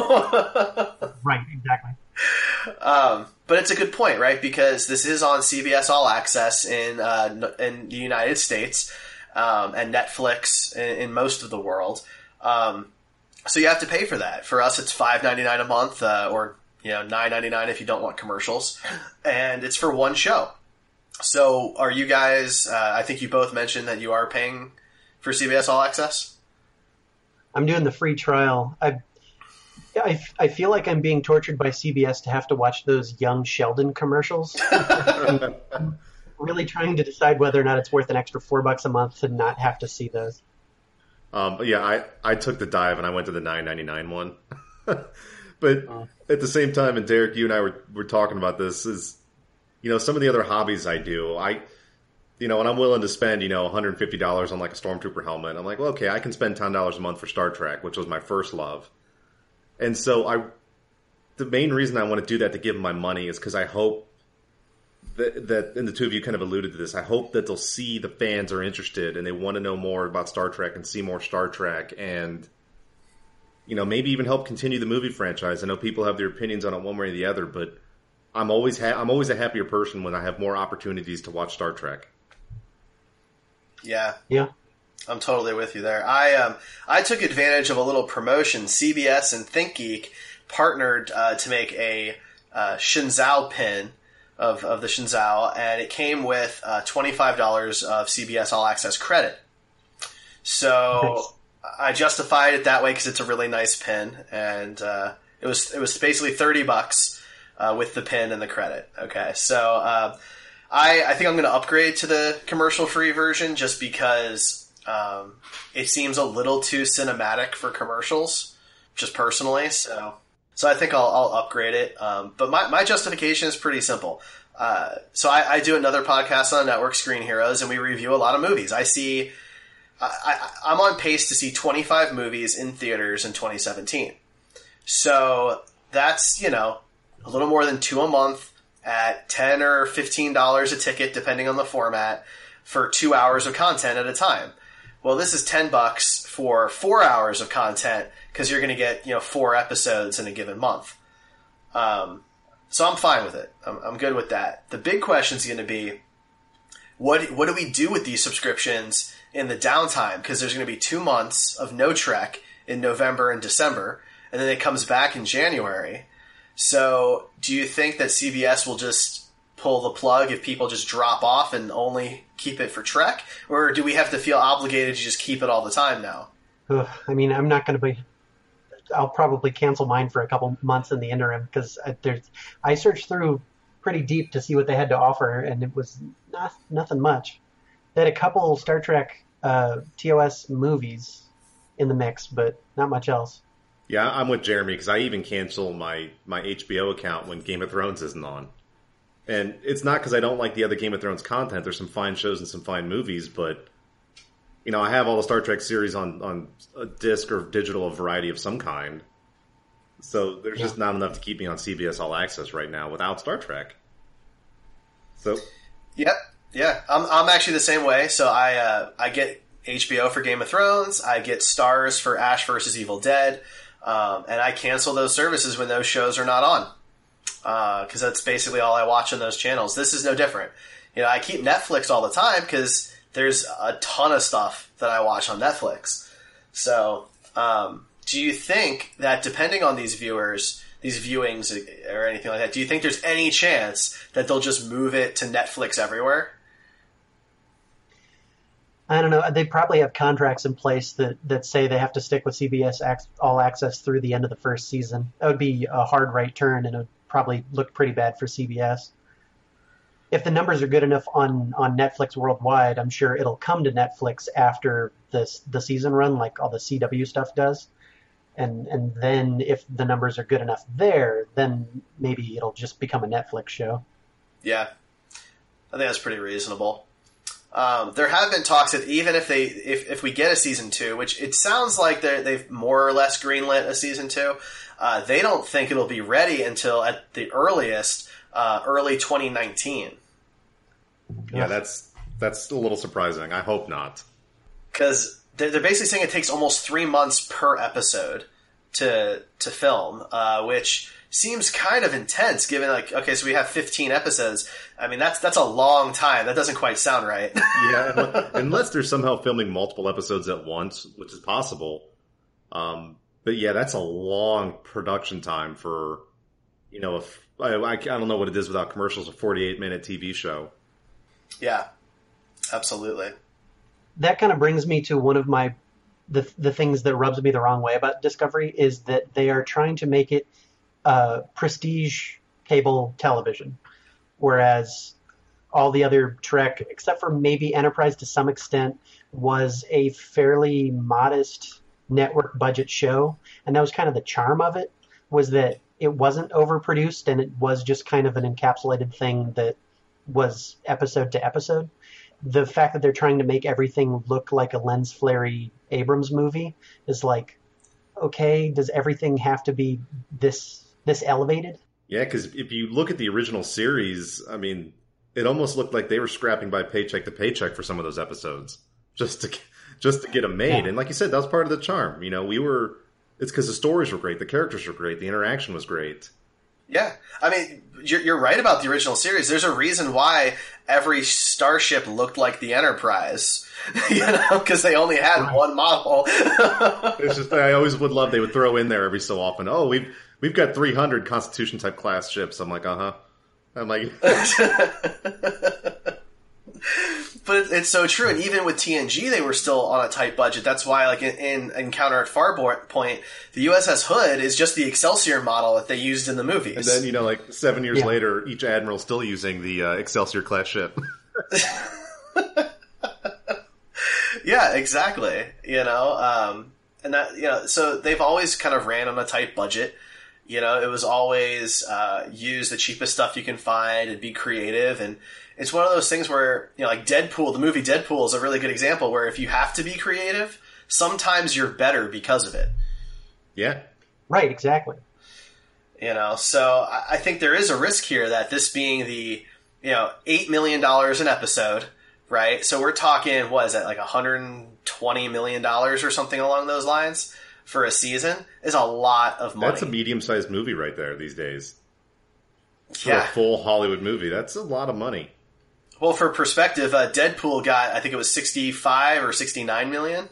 right, exactly. Um, but it's a good point, right? Because this is on C B S All Access in uh, in the United States, um, and Netflix in, in most of the world. Um, so you have to pay for that. For us, it's five ninety-nine a month, uh, or you know nine ninety-nine if you don't want commercials, and it's for one show. So, are you guys? Uh, I think you both mentioned that you are paying for C B S All Access. I'm doing the free trial. I, I, I feel like I'm being tortured by C B S to have to watch those Young Sheldon commercials. I'm, I'm really trying to decide whether or not it's worth an extra four bucks a month to not have to see those. Um, yeah, I, I took the dive and I went to the nine ninety-nine one. But oh. At the same time, and Derek, you and I were, were talking about this, is, you know, some of the other hobbies I do, I... You know, and I'm willing to spend, you know, one hundred fifty dollars on like a Stormtrooper helmet. I'm like, well, okay, I can spend ten dollars a month for Star Trek, which was my first love. And so I, the main reason I want to do that to give them my money is because I hope that, that, and the two of you kind of alluded to this, I hope that they'll see the fans are interested and they want to know more about Star Trek and see more Star Trek and, you know, maybe even help continue the movie franchise. I know people have their opinions on it one way or the other, but I'm always ha- I'm always a happier person when I have more opportunities to watch Star Trek. Yeah. Yeah. I'm totally with you there. I um I took advantage of a little promotion. C B S and ThinkGeek partnered uh, to make a uh, Shinzao pin of of the Shinzao, and it came with uh, twenty-five dollars of C B S All Access credit. So nice. I justified it that way because it's a really nice pin, and uh, it was it was basically thirty bucks uh, with the pin and the credit. Okay, so uh, I I think I'm going to upgrade to the commercial free version just because um, it seems a little too cinematic for commercials, just personally. So so I think I'll, I'll upgrade it. Um, but my my justification is pretty simple. Uh, so I, I do another podcast on the network, Screen Heroes, and we review a lot of movies. I see. I, I, I'm on pace to see twenty-five movies in theaters in twenty seventeen. So that's, you know, a little more than two a month at ten or fifteen dollars a ticket, depending on the format, for two hours of content at a time. Well, this is ten bucks for four hours of content because you're going to get, you know, four episodes in a given month. Um, so I'm fine with it. I'm, I'm good with that. The big question is going to be, what what do we do with these subscriptions in the downtime? Because there's going to be two months of no Trek in November and December, and then it comes back in January. So do you think that C B S will just pull the plug if people just drop off and only keep it for Trek? Or do we have to feel obligated to just keep it all the time now? Ugh, I mean, I'm not going to be... I'll probably cancel mine for a couple months in the interim because there's. I searched through pretty deep to see what they had to offer, and it was not nothing much. They had a couple Star Trek uh, T O S movies in the mix, but not much else. Yeah, I'm with Jeremy because I even cancel my, my H B O account when Game of Thrones isn't on. And it's not because I don't like the other Game of Thrones content. There's some fine shows and some fine movies, but you know, I have all the Star Trek series on, on a disc or digital, a variety of some kind. So there's yeah. just not enough to keep me on C B S All Access right now without Star Trek. So, yep, yeah, I'm I'm actually the same way. So I uh, I get H B O for Game of Thrones, I get Stars for Ash versus Evil Dead, um, and I cancel those services when those shows are not on because uh, that's basically all I watch on those channels. This is no different. You know, I keep Netflix all the time because there's a ton of stuff that I watch on Netflix. So, um, do you think that depending on these viewers, these viewings or anything like that, do you think there's any chance that they'll just move it to Netflix everywhere? I don't know. They probably have contracts in place that, that say they have to stick with C B S All Access through the end of the first season. That would be a hard right turn, and it would probably look pretty bad for C B S. If the numbers are good enough on, on Netflix worldwide, I'm sure it'll come to Netflix after this the season run, like all the C W stuff does. And and then if the numbers are good enough there, then maybe it'll just become a Netflix show. Yeah, I think that's pretty reasonable. Um, there have been talks that even if they if, if we get a season two, which it sounds like they've more or less greenlit a season two, uh, they don't think it'll be ready until at the earliest uh, early twenty nineteen. Yeah, that's that's a little surprising. I hope not. Because they're, they're basically saying it takes almost three months per episode to to film, uh, which seems kind of intense given, like, okay, so we have fifteen episodes. I mean, that's that's a long time. That doesn't quite sound right. Yeah, unless they're somehow filming multiple episodes at once, which is possible. Um, but yeah, that's a long production time for, you know, if, I, I don't know what it is without commercials, a forty-eight minute T V show. Yeah, absolutely. That kind of brings me to one of my the the things that rubs me the wrong way about Discovery is that they are trying to make it uh, prestige cable television, whereas all the other Trek, except for maybe Enterprise to some extent, was a fairly modest network budget show, and that was kind of the charm of it, was that it wasn't overproduced and it was just kind of an encapsulated thing that was episode to episode. The fact that they're trying to make everything look like a lens flary Abrams movie is like, okay, does everything have to be this this elevated? Yeah, because if you look at the original series, I mean, it almost looked like they were scrapping by paycheck to paycheck for some of those episodes just to just to get them made. Yeah. And like you said, that was part of the charm. You know, we were. It's because the stories were great, the characters were great, the interaction was great. Yeah. I mean, you're, you're right about the original series. There's a reason why every starship looked like the Enterprise. You know, because they only had right. one model. It's just I always would love they would throw in there every so often. Oh, we've we've got three hundred Constitution type class ships. I'm like, uh huh. I'm like, but it's so true. And even with T N G, they were still on a tight budget. That's why, like in, in Encounter at Farpoint, the U S S Hood is just the Excelsior model that they used in the movies. And then you know, like seven years yeah. later, each admiral's still using the uh, Excelsior class ship. Yeah, exactly. You know, um, and that, you know, so they've always kind of ran on a tight budget. You know, it was always uh, use the cheapest stuff you can find and be creative. And it's one of those things where, you know, like Deadpool, the movie Deadpool is a really good example where if you have to be creative, sometimes you're better because of it. Yeah. Right, exactly. You know, so I, I think there is a risk here that this being the, you know, eight million dollars an episode, right? So we're talking, what is that, like one hundred twenty million dollars or something along those lines for a season is a lot of money. That's a medium-sized movie right there these days. For yeah. a full Hollywood movie. That's a lot of money. Well, for perspective, uh, Deadpool got, I think it was sixty-five or sixty-nine million.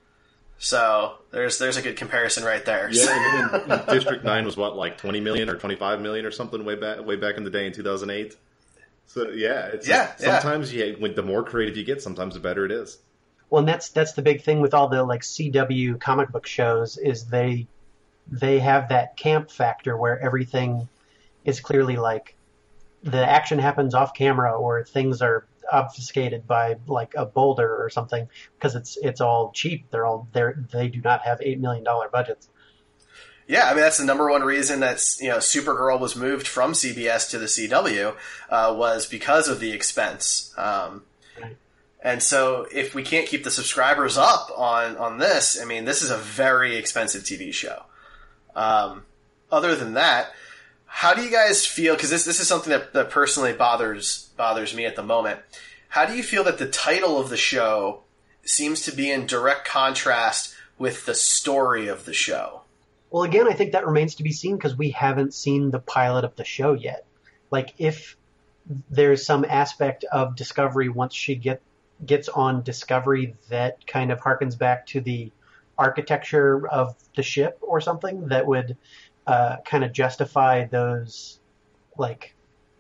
So there's there's a good comparison right there. Yeah, and, and District nine was what, like twenty million or twenty-five million or something way back way back in the day in two thousand eight. So yeah, it's yeah, like, sometimes yeah. you when the more creative you get, sometimes the better it is. Well, and that's that's the big thing with all the like C W comic book shows is they they have that camp factor where everything is clearly like the action happens off camera or things are obfuscated by like a boulder or something because it's it's all cheap. They're all they they do not have eight million dollar budgets. Yeah, I mean that's the number one reason that's you know Supergirl was moved from C B S to the C W uh, was because of the expense. Um, right. And so if we can't keep the subscribers up on on this, I mean this is a very expensive T V show. Um, other than that, how do you guys feel? Because this this is something that, that personally bothers bothers me at the moment. How do you feel that the title of the show seems to be in direct contrast with the story of the show? Well, again, I think that remains to be seen because we haven't seen the pilot of the show yet. Like, if there's some aspect of Discovery once she get gets on Discovery that kind of harkens back to the architecture of the ship or something that would uh, kind of justify those, like,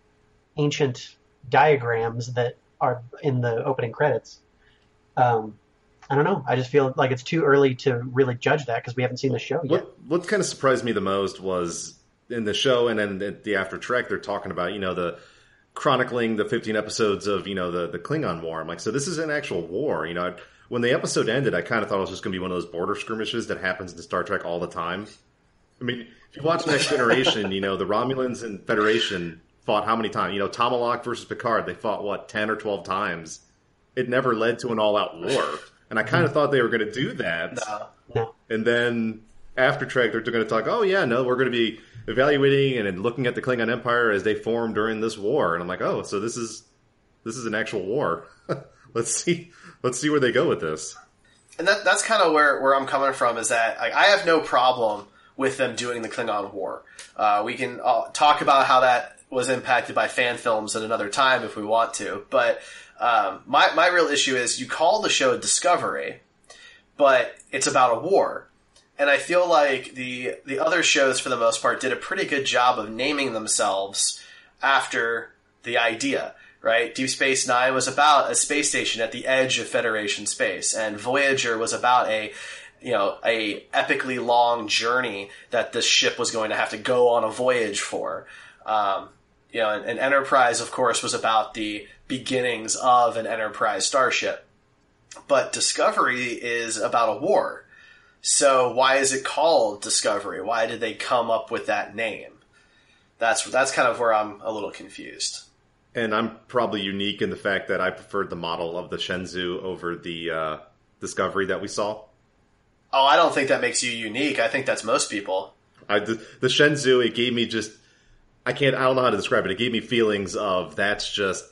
ancient diagrams that are in the opening credits. Um, I don't know. I just feel like it's too early to really judge that because we haven't seen the show yet. What, what kind of surprised me the most was in the show and then at the After Trek, they're talking about, you know, the chronicling the fifteen episodes of, you know, the, the Klingon War. I'm like, so this is an actual war. You know, when the episode ended, I kind of thought it was just going to be one of those border skirmishes that happens in Star Trek all the time. I mean, if you watch Next Generation, you know, the Romulans and Federation fought how many times? You know, Tomalak versus Picard, they fought, what, ten or twelve times? It never led to an all-out war. And I kind of thought they were going to do that. No. No. And then after Trek, they're going to talk, oh, yeah, no, we're going to be evaluating and, and looking at the Klingon Empire as they formed during this war. And I'm like, oh, so this is this is an actual war. let's see let's see where they go with this. And that that's kind of where, where I'm coming from is that like, I have no problem with them doing the Klingon War. Uh, we can uh, talk about how that was impacted by fan films at another time if we want to. But um, my, my real issue is you call the show Discovery, but it's about a war. And I feel like the the other shows, for the most part, did a pretty good job of naming themselves after the idea, right? Deep Space Nine was about a space station at the edge of Federation space, and Voyager was about a you know a epically long journey that this ship was going to have to go on a voyage for. Um, you know, and, and Enterprise, of course, was about the beginnings of an Enterprise starship. But Discovery is about a war. So why is it called Discovery? Why did they come up with that name? That's that's kind of where I'm a little confused. And I'm probably unique in the fact that I preferred the model of the Shenzhou over the uh, Discovery that we saw. Oh, I don't think that makes you unique. I think that's most people. I, the, the Shenzhou, it gave me just... I can't... I don't know how to describe it. It gave me feelings of that's just...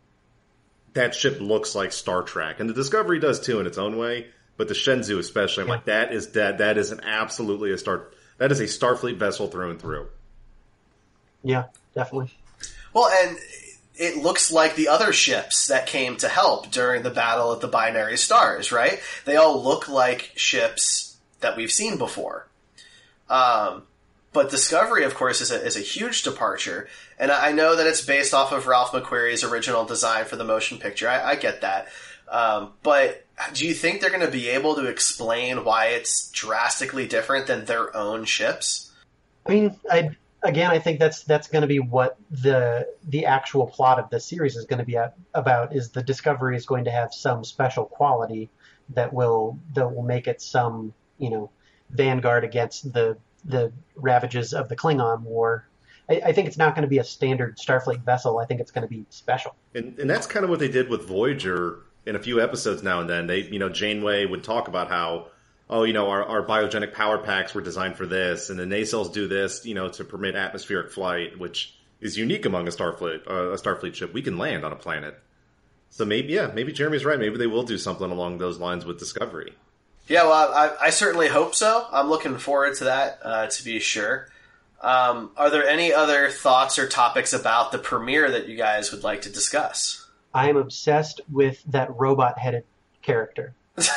That ship looks like Star Trek. And the Discovery does too in its own way. But the Shenzhou especially, I'm yeah. like, that is that that is an absolutely a star that is a Starfleet vessel through and through. Yeah, definitely. Well, and it looks like the other ships that came to help during the battle at the Binary Stars, right? They all look like ships that we've seen before. Um, but Discovery, of course, is a, is a huge departure. And I know that it's based off of Ralph McQuarrie's original design for the motion picture. I, I get that. Um, but do you think they're going to be able to explain why it's drastically different than their own ships? I mean, I again, I think that's that's going to be what the the actual plot of the series is going to be at, about. Is the Discovery is going to have some special quality that will that will make it some, you know, vanguard against the the ravages of the Klingon War. I, I think it's not going to be a standard Starfleet vessel. I think it's going to be special. And, and that's kind of what they did with Voyager in a few episodes now and then. They, you know, Janeway would talk about how, oh, you know, our, our biogenic power packs were designed for this, and the nacelles do this, you know, to permit atmospheric flight, which is unique among a Starfleet uh, a Starfleet ship. We can land on a planet. So maybe, yeah, maybe Jeremy's right. Maybe they will do something along those lines with Discovery. Yeah, well, I, I certainly hope so. I'm looking forward to that, uh, to be sure. Um, are there any other thoughts or topics about the premiere that you guys would like to discuss? I am obsessed with that robot-headed character.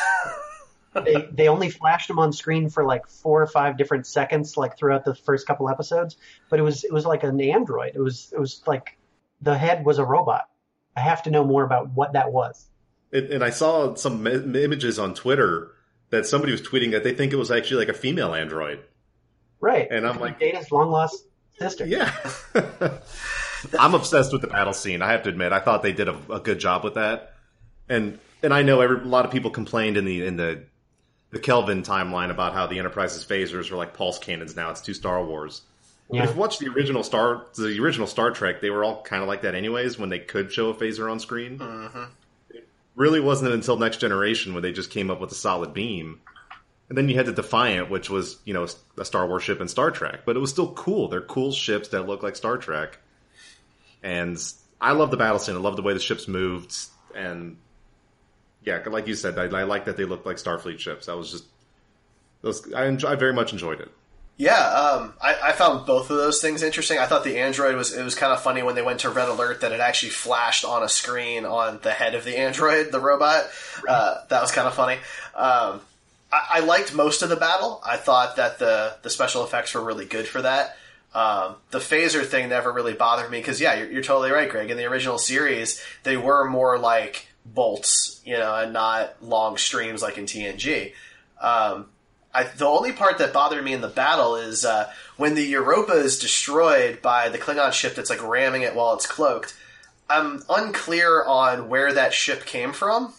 they they only flashed him on screen for like four or five different seconds, like throughout the first couple episodes. But it was it was like an android. It was it was like the head was a robot. I have to know more about what that was. It, and I saw some m- images on Twitter that somebody was tweeting that they think it was actually like a female android. Right. And I'm like, Data's long lost sister. Yeah. I'm obsessed with the battle scene. I have to admit, I thought they did a, a good job with that. And and I know every, a lot of people complained in the in the the Kelvin timeline about how the Enterprise's phasers are like pulse cannons now. It's too Star Wars. Yeah. But if you watch the original Star the original Star Trek, they were all kind of like that anyways when they could show a phaser on screen. Mm-hmm. It really wasn't until Next Generation when they just came up with a solid beam. And then you had the Defiant, which was, you know, a Star Wars ship in Star Trek. But it was still cool. They're cool ships that look like Star Trek. And I love the battle scene. I love the way the ships moved. And, yeah, like you said, I, I like that they looked like Starfleet ships. That was just... Those, I, enjoy, I very much enjoyed it. Yeah, um, I, I found both of those things interesting. I thought the android was... It was kind of funny when they went to Red Alert that it actually flashed on a screen on the head of the android, the robot. Uh, that was kind of funny. Um... I liked most of the battle. I thought that the, the special effects were really good for that. Um, the phaser thing never really bothered me because, yeah, you're, you're totally right, Greg. In the original series, they were more like bolts, you know, and not long streams like in T N G. Um, I, the only part that bothered me in the battle is uh, when the Europa is destroyed by the Klingon ship that's like ramming it while it's cloaked. I'm unclear on where that ship came from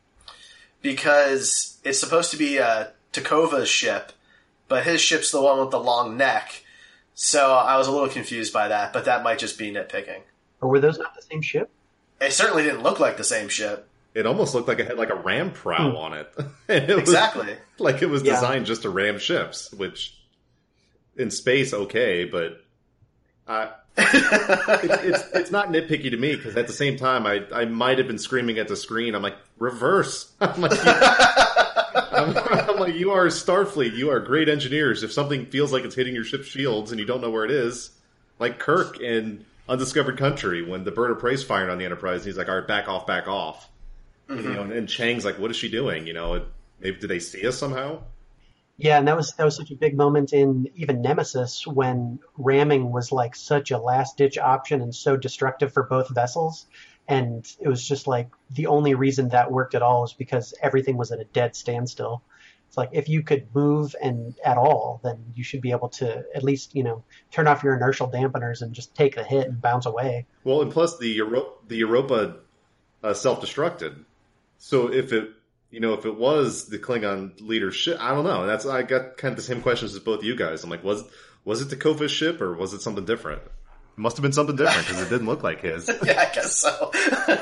because it's supposed to be uh, Takova's ship, but his ship's the one with the long neck. So I was a little confused by that, but that might just be nitpicking. Or were those not the same ship? It certainly didn't look like the same ship. It almost looked like it had like a ram prow hmm. on it. it exactly. Was, like it was yeah. designed just to ram ships, which in space, okay, but I, it's, it's it's not nitpicky to me because at the same time, I, I might have been screaming at the screen. I'm like, reverse. I'm like, I'm, I'm like, you are Starfleet. You are great engineers. If something feels like it's hitting your ship's shields and you don't know where it is, like Kirk in Undiscovered Country when the bird of prey's firing on the Enterprise, and he's like, all right, back off, back off. Mm-hmm. You know, and, and Chang's like, what is she doing? You know, maybe did they see us somehow? Yeah, and that was that was such a big moment in even Nemesis when ramming was like such a last-ditch option and so destructive for both vessels. And it was just like the only reason that worked at all was because everything was at a dead standstill. It's like if you could move and at all, then you should be able to at least, you know, turn off your inertial dampeners and just take the hit and bounce away. Well, and plus the Euro- the Europa uh, self-destructed. So if it, you know, if it was the Klingon leader's ship, I don't know. That's I got kind of the same questions as both you guys. I'm like, was was it Takova's ship or was it something different? It must have been something different because it didn't look like his. Yeah, I guess so.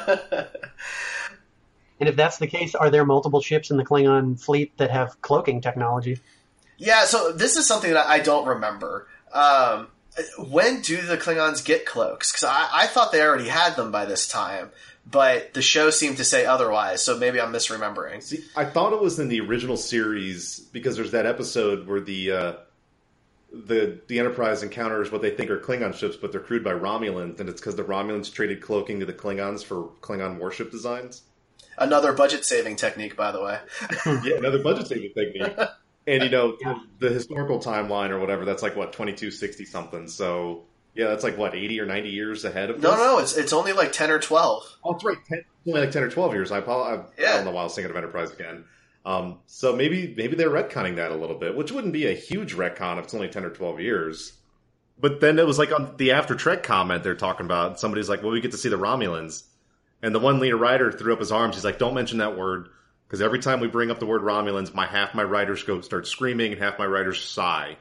And if that's the case, are there multiple ships in the Klingon fleet that have cloaking technology? Yeah, so this is something that I don't remember. Um, when do the Klingons get cloaks? Because I, I thought they already had them by this time, but the show seemed to say otherwise, so maybe I'm misremembering. See, I thought it was in the original series because there's that episode where the uh, the the Enterprise encounters what they think are Klingon ships, but they're crewed by Romulans, and it's because the Romulans traded cloaking to the Klingons for Klingon warship designs. Another budget-saving technique, by the way. Yeah, another budget-saving technique. And, you know, yeah. the historical timeline or whatever, that's like, what, twenty-two sixty something. So, yeah, that's like, what, eighty or ninety years ahead of no, this? No, no, it's it's only like ten or twelve. Oh, that's right. ten, only like ten or twelve years. I, I, yeah. I don't know why I was thinking of Enterprise again. Um, so maybe maybe they're retconning that a little bit, which wouldn't be a huge retcon if it's only ten or twelve years. But then it was like on the After Trek comment they're talking about, somebody's like, well, we get to see the Romulans. And the one leader writer threw up his arms. He's like, don't mention that word. Because every time we bring up the word Romulans, my half my writers go start screaming and half my writers sigh.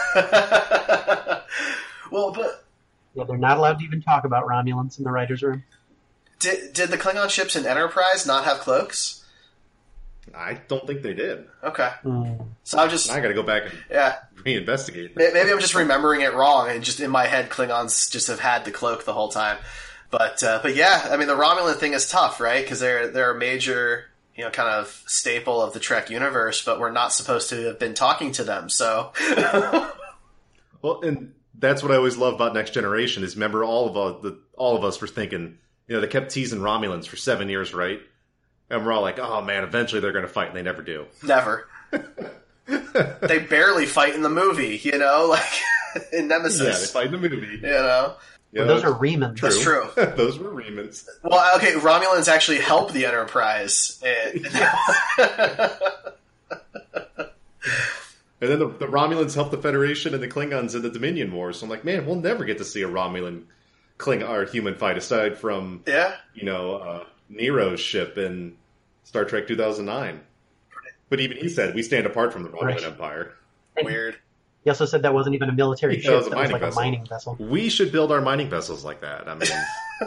Well, but... Yeah, they're not allowed to even talk about Romulans in the writer's room. Did, did the Klingon ships in Enterprise not have cloaks? I don't think they did. Okay. Mm. So I'm just... I gotta go back and yeah. reinvestigate. Maybe I'm just remembering it wrong, and just in my head, Klingons just have had the cloak the whole time. But uh, but yeah, I mean, the Romulan thing is tough, right? Because they're, they're a major, you know, kind of staple of the Trek universe, but we're not supposed to have been talking to them, so... Well, and that's what I always love about Next Generation, is remember all of us, the, all of us were thinking, you know, they kept teasing Romulans for seven years, right? And we're all like, oh man, eventually they're going to fight, and they never do. Never. They barely fight in the movie, you know, like in Nemesis. Yeah, they fight in the movie. You know? Yeah, well, those are Remans. That's true. Those were Remans. Well, okay, Romulans actually help the Enterprise. And, and then the, the Romulans help the Federation and the Klingons in the Dominion Wars. So I'm like, man, we'll never get to see a Romulan Klingon or human fight aside from, yeah, you know, uh, Nero's ship in Star Trek two thousand nine. But even he said, we stand apart from the Romulan right. Empire. Weird. He also said that wasn't even a military yeah, ship, that was, a, that mining was like vessel. a mining vessel. We should build our mining vessels like that. I mean...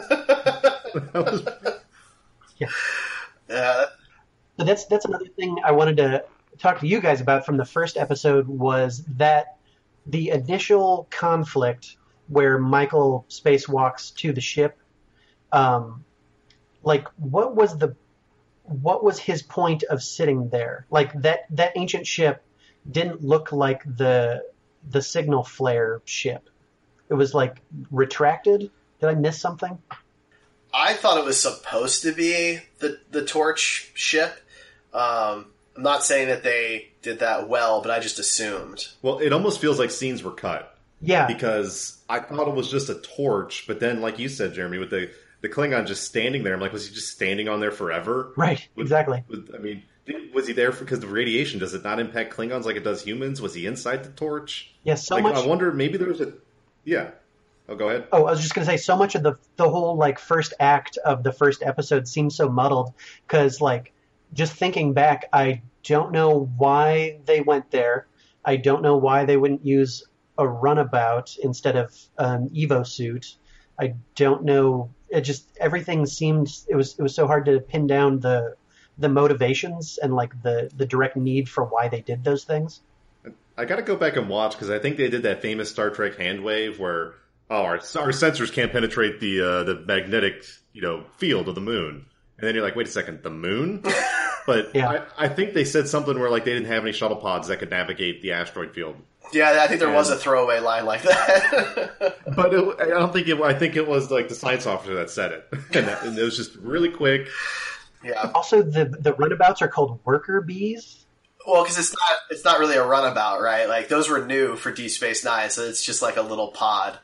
that was... Yeah. Uh, so that's, that's another thing I wanted to talk to you guys about from the first episode, was that the initial conflict where Michael spacewalks to the ship, um, like, what was the... what was his point of sitting there? Like, that, that ancient ship didn't look like the the signal flare ship. It was like retracted. Did I miss something? I thought it was supposed to be the the torch ship. Um, I'm not saying that they did that well, but I just assumed. Well, it almost feels like scenes were cut. Yeah. Because I thought it was just a torch, but then, like you said, Jeremy, with the, the Klingon just standing there, I'm like, was he just standing on there forever? Right, with, exactly. With, I mean... Was he there because the radiation, does it not impact Klingons like it does humans? Was he inside the torch? Yes, yeah, so like, much. I wonder, maybe there was a... Yeah. Oh, go ahead. Oh, I was just going to say, so much of the the whole, like, first act of the first episode seems so muddled, because, like, just thinking back, I don't know why they went there. I don't know why they wouldn't use a runabout instead of an Evo suit. I don't know. It just, everything seemed, it was it was so hard to pin down the... the motivations and like the, the direct need for why they did those things. I got to go back and watch, because I think they did that famous Star Trek hand wave where oh our, our sensors can't penetrate the uh, the magnetic you know field of the moon, and then you're like, wait a second, the moon? But yeah. I, I think they said something where like they didn't have any shuttle pods that could navigate the asteroid field. Yeah, I think there and, was a throwaway line like that. But it, I don't think it. I think it was like the science officer that said it, and, that, and it was just really quick. Yeah. Also, the the runabouts are called worker bees. Well, because it's not it's not really a runabout, right? Like those were new for Deep Space Nine, so it's just like a little pod.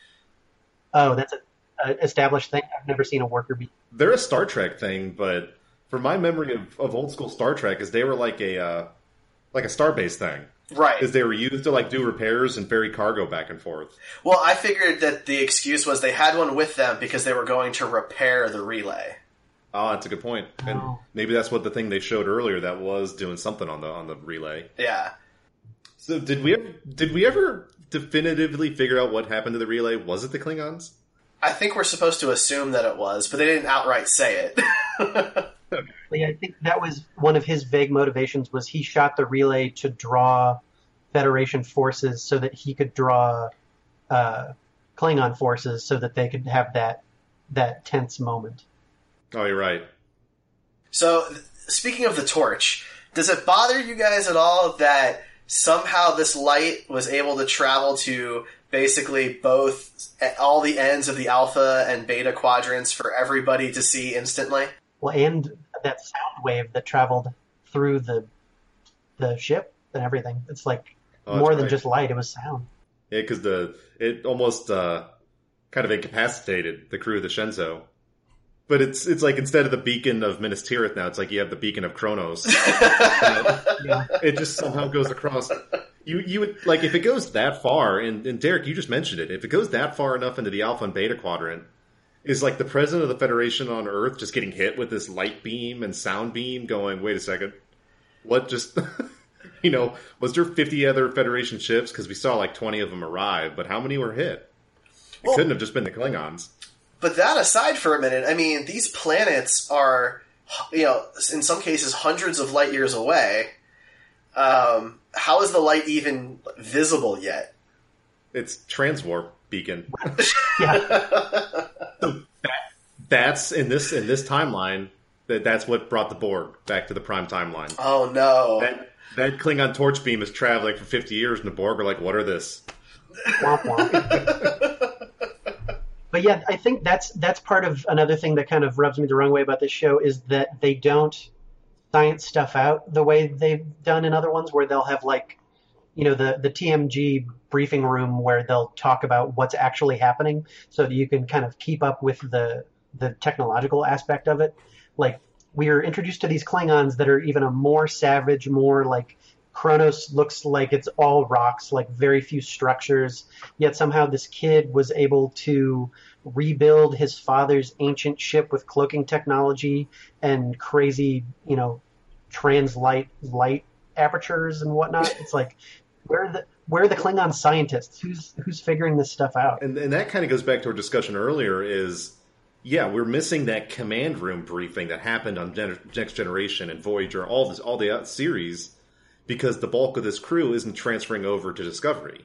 Oh, that's an established thing. I've never seen a worker bee. They're a Star Trek thing, but for my memory of, of old school Star Trek, is they were like a uh, like a starbase thing, right? Is they were used to like do repairs and ferry cargo back and forth. Well, I figured that the excuse was they had one with them because they were going to repair the relay. Oh, that's a good point. And oh. maybe that's what the thing they showed earlier that was doing something on the on the relay. Yeah. So did we ever, did we ever definitively figure out what happened to the relay? Was it the Klingons? I think we're supposed to assume that it was, but they didn't outright say it. Okay. Yeah, I think that was one of his vague motivations, was he shot the relay to draw Federation forces so that he could draw uh, Klingon forces so that they could have that that tense moment. Oh, you're right. So, speaking of the torch, does it bother you guys at all that somehow this light was able to travel to basically both all the ends of the alpha and beta quadrants for everybody to see instantly. Well, and that sound wave that traveled through the the ship and everything. It's like Oh, more that's than right. just light. It was sound. Yeah, because the it almost uh, kind of incapacitated the crew of the Shenzhou. But it's it's like instead of the beacon of Minas Tirith now, it's like you have the beacon of Kronos. Yeah. It just somehow goes across. You you would like if it goes that far, and, and Derek, you just mentioned it. If it goes that far enough into the Alpha and Beta quadrant, is like the president of the Federation on Earth just getting hit with this light beam and sound beam, going, "Wait a second, what just?" You know, was there fifty other Federation ships? Because we saw like twenty of them arrive, but how many were hit? It Well, couldn't have just been the Klingons. But that aside for a minute, I mean, these planets are, you know, in some cases hundreds of light years away. Um, how is the light even visible yet? It's transwarp beacon. Yeah. That's in this in this timeline. That that's what brought the Borg back to the prime timeline. Oh no! That that Klingon torch beam is traveling for fifty years, and the Borg are like, "What are this?" Womp womp. But yeah, I think that's that's part of another thing that kind of rubs me the wrong way about this show is that they don't science stuff out the way they've done in other ones, where they'll have like, you know, the the T M G briefing room where they'll talk about what's actually happening, so that you can kind of keep up with the the technological aspect of it. Like, we are introduced to these Klingons that are even a more savage, more like Kronos looks like it's all rocks, like very few structures. Yet somehow this kid was able to rebuild his father's ancient ship with cloaking technology and crazy, you know, translite light apertures and whatnot. It's like, where are the where are the Klingon scientists? Who's who's figuring this stuff out? And and that kind of goes back to our discussion earlier. Is yeah, we're missing that command room briefing that happened on Gen- Next Generation and Voyager, all this, all the series, because the bulk of this crew isn't transferring over to Discovery.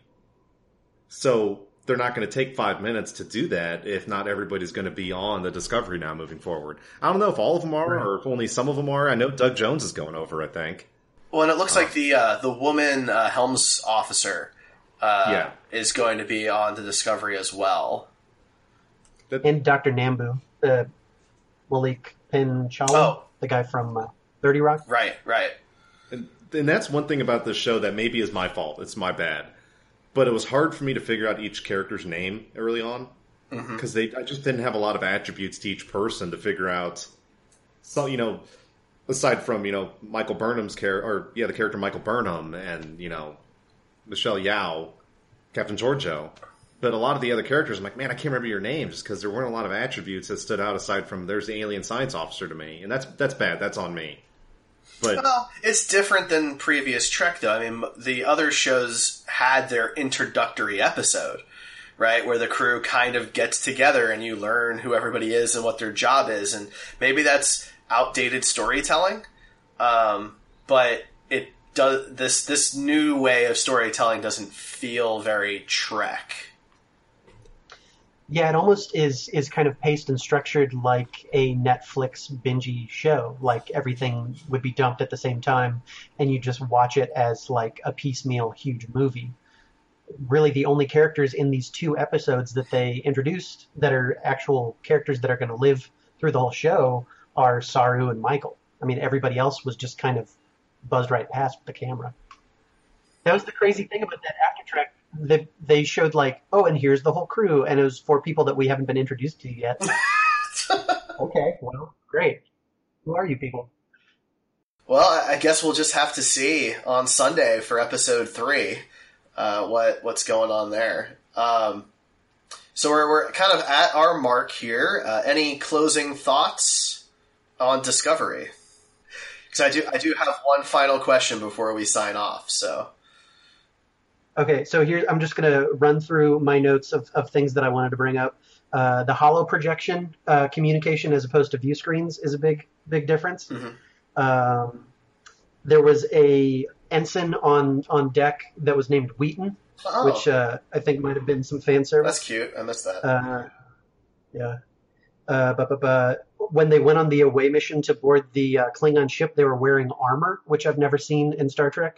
So they're not going to take five minutes to do that if not everybody's going to be on the Discovery now moving forward. I don't know if all of them are or if only some of them are. I know Doug Jones is going over, I think. Well, and it looks like the uh, the woman uh, Helms officer uh, Yeah. is going to be on the Discovery as well. That, And Doctor Nambu, the Malik Pinchala, Oh. the guy from uh, thirty Rock. Right, right. And, and that's one thing about this show that maybe is my fault. It's my bad. But it was hard for me to figure out each character's name early on. Because they, I just didn't have a lot of attributes to each person to figure out. So, you know, aside from, you know, Michael Burnham's character, or, yeah, the character Michael Burnham and, you know, Michelle Yao, Captain Giorgio. But a lot of the other characters, I'm like, man, I can't remember your names just because there weren't a lot of attributes that stood out aside from there's the alien science officer to me. And that's that's bad. That's on me. But Well, it's different than previous Trek, though. I mean, the other shows had their introductory episode, right, where the crew kind of gets together and you learn who everybody is and what their job is. And maybe that's outdated storytelling, um, but it does this this new way of storytelling doesn't feel very Trek. Yeah, it almost is is kind of paced and structured like a Netflix bingey show. Like everything would be dumped at the same time, and you just watch it as like a piecemeal huge movie. Really, the only characters in these two episodes that they introduced that are actual characters that are going to live through the whole show are Saru and Michael. I mean, everybody else was just kind of buzzed right past with the camera. That was the crazy thing about that After Trek. They, they showed like, oh, and here's the whole crew, and it was for people that we haven't been introduced to yet. Okay, well, great. Who are you people? Well, I guess we'll just have to see on Sunday for episode three uh, what what's going on there. Um, so we're we're kind of at our mark here. Uh, any closing thoughts on Discovery? Because I do I do have one final question before we sign off. So. Okay, so here I'm just going to run through my notes of, of things that I wanted to bring up. Uh, the hollow projection uh, communication as opposed to view screens is a big big difference. Mm-hmm. Um, there was a ensign on on deck that was named Wheaton, Oh, which uh, I think might have been some fan service. that's cute. I missed that. Uh, yeah. Uh, but, but, but when they went on the away mission to board the uh, Klingon ship, they were wearing armor, which I've never seen in Star Trek.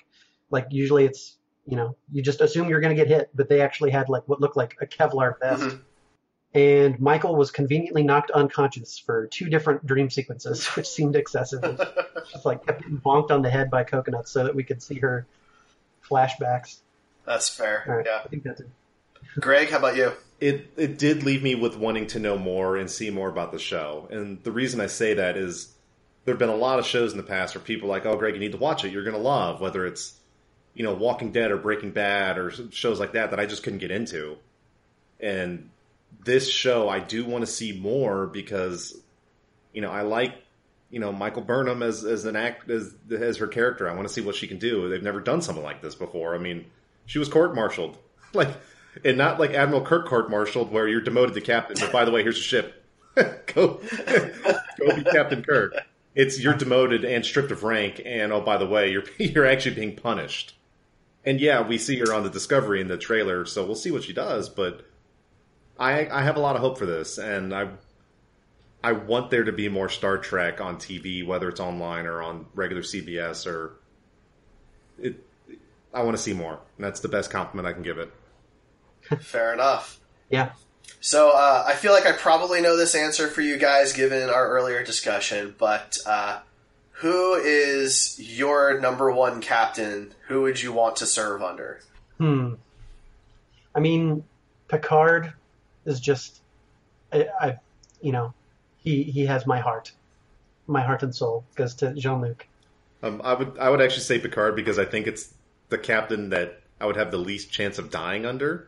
Like usually it's, you know, you just assume you're going to get hit, but they actually had like what looked like a Kevlar vest. Mm-hmm. And Michael was conveniently knocked unconscious for two different dream sequences, which seemed excessive. Just like kept getting bonked on the head by coconuts so that we could see her flashbacks. That's fair. All right, yeah. I think that's it. Greg, how about you? It it did leave me with wanting to know more and see more about the show. And the reason I say that is there have been a lot of shows in the past where people are like, oh, Greg, you need to watch it. You're going to love, whether it's, you know, Walking Dead or Breaking Bad or shows like that that I just couldn't get into. And this show, I do want to see more because, you know, I like, you know, Michael Burnham as as an act as as her character. I want to see what she can do. They've never done something like this before. I mean, she was court-martialed, like, and not like Admiral Kirk court-martialed, where you're demoted to captain. But by the way, here's your ship. go, go be Captain Kirk. It's you're demoted and stripped of rank, and oh, by the way, you're you're actually being punished. And yeah, we see her on the Discovery in the trailer, so we'll see what she does. But I I have a lot of hope for this, and I I want there to be more Star Trek on T V, whether it's online or on regular C B S or it. I want to see more, and that's the best compliment I can give it. Fair enough. Yeah. So uh, I feel like I probably know this answer for you guys, given our earlier discussion. But uh, who is your number one captain? Who would you want to serve under? Hmm. I mean, Picard is just, I, I you know, he he has my heart, my heart and soul goes to Jean-Luc. Um, I would I would actually say Picard because I think it's the captain that I would have the least chance of dying under.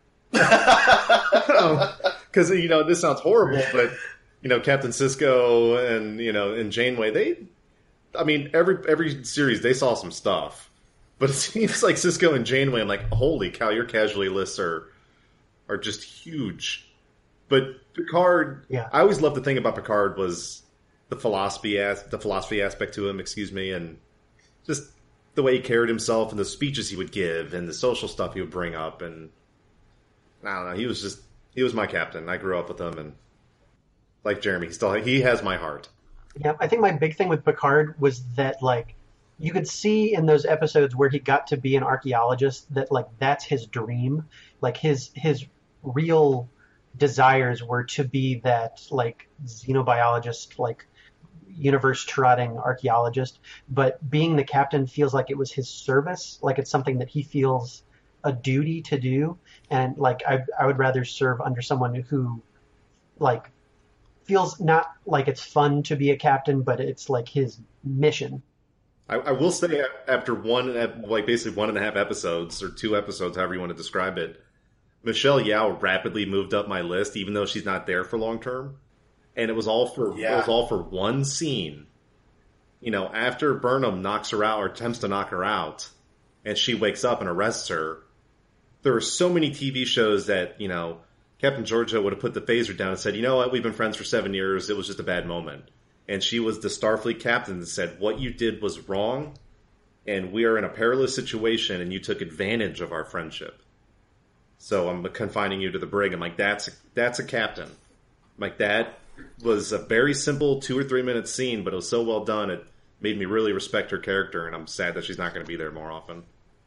Because, you know, this sounds horrible, but, you know, Captain Sisko and, you know, and Janeway, they, I mean, every every series, they saw some stuff. But it seems like Sisko and Janeway, I'm like, holy cow, your casualty lists are, are just huge. But Picard, yeah. I always loved the thing about Picard was the philosophy, as, the philosophy aspect to him, excuse me, and just the way he carried himself and the speeches he would give and the social stuff he would bring up, and I don't know. He was just, he was my captain. I grew up with him, and like Jeremy, he still, he has my heart. Yeah, I think my big thing with Picard was that, like, you could see in those episodes where he got to be an archaeologist that, like, that's his dream. Like, his, his real desires were to be that, like, xenobiologist, like, universe-trotting archaeologist. But being the captain feels like it was his service, like it's something that he feels a duty to do. And like I I would rather serve under someone who like feels not like it's fun to be a captain, but it's like his mission. I, I will say after one like basically one and a half episodes or two episodes, however you want to describe it, Michelle Yeoh rapidly moved up my list, even though she's not there for long term. And it was all for yeah. it was all for one scene. You know, after Burnham knocks her out or attempts to knock her out, and she wakes up and arrests her. There are so many T V shows that, you know, Captain Georgia would have put the phaser down and said, you know what, we've been friends for seven years. It was just a bad moment. And she was the Starfleet captain that said, what you did was wrong, and we are in a perilous situation, and you took advantage of our friendship. So I'm confining you to the brig. I'm like, that's a, that's a captain. I'm like, that was a very simple two or three minute scene, but it was so well done, it made me really respect her character, and I'm sad that she's not going to be there more often.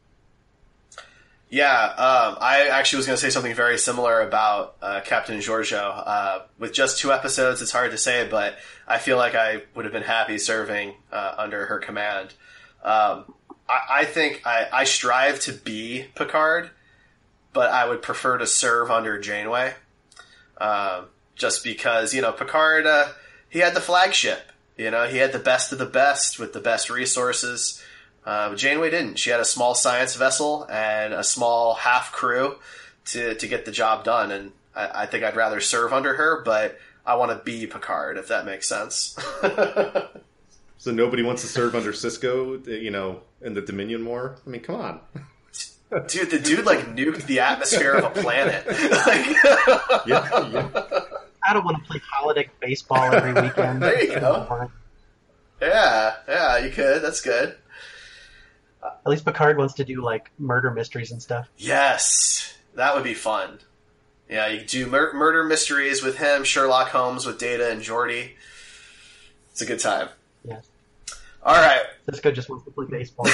Yeah, um, I actually was going to say something very similar about uh, Captain Giorgio. Uh, with just two episodes, it's hard to say, but I feel like I would have been happy serving uh, under her command. Um, I, I think I, I strive to be Picard, but I would prefer to serve under Janeway. Um, just because, you know, Picard, uh, he had the flagship. You know, he had the best of the best with the best resources. Uh, but Janeway didn't. She had a small science vessel and a small half crew to, to get the job done. And I, I think I'd rather serve under her, but I want to be Picard, if that makes sense. So nobody wants to serve under Sisko, you know, in the Dominion War? I mean, come on. Dude, the dude, like, nuked the atmosphere of a planet. Like, yeah, yeah. I don't want to play holodeck baseball every weekend. There you go. Yeah, yeah, you could. That's good. At least Picard wants to do, like, murder mysteries and stuff. Yes, that would be fun. Yeah, you could do mur- murder mysteries with him, Sherlock Holmes with Data and Geordi. It's a good time. Yes. All right. Cisco just wants to play baseball.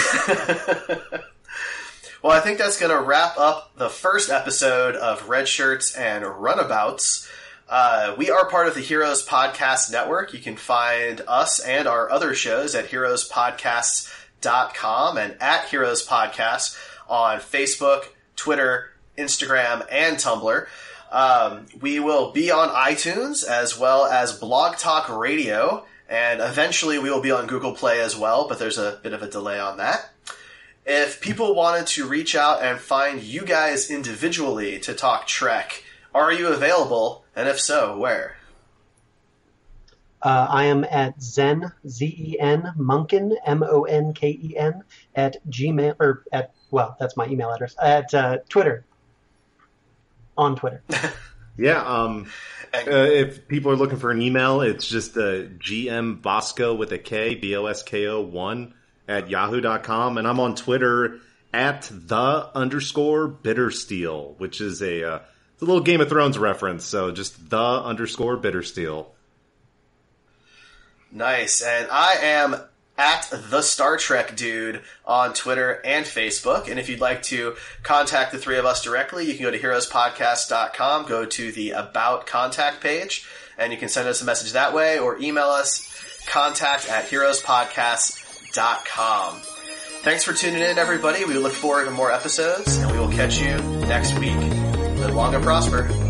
Well, I think that's going to wrap up the first episode of Red Shirts and Runabouts. Uh, we are part of the Heroes Podcast Network. You can find us and our other shows at heroes podcasts dot com and at Heroes Podcast on Facebook, Twitter, Instagram, and Tumblr. Um, we will be on iTunes as well as Blog Talk Radio, and eventually we will be on Google Play as well, but there's a bit of a delay on that. If people wanted to reach out and find you guys individually to talk Trek, are you available? And if so, where? Uh, I am at Zen, Z E N, Monken, M O N K E N, at Gmail, or at, well, that's my email address, at uh, Twitter. On Twitter. Yeah, um, uh, if people are looking for an email, it's just uh, G M Bosco with a K, B O S K O one, at yahoo dot com, and I'm on Twitter at the underscore Bittersteel, which is a, uh, it's a little Game of Thrones reference, so just the underscore Bittersteel. Nice. And I am at the Star Trek Dude on Twitter and Facebook. And if you'd like to contact the three of us directly, you can go to heroes podcast dot com, go to the About Contact page, and you can send us a message that way, or email us, contact at heroes podcast dot com. Thanks for tuning in, everybody. We look forward to more episodes, and we will catch you next week. Live long and prosper.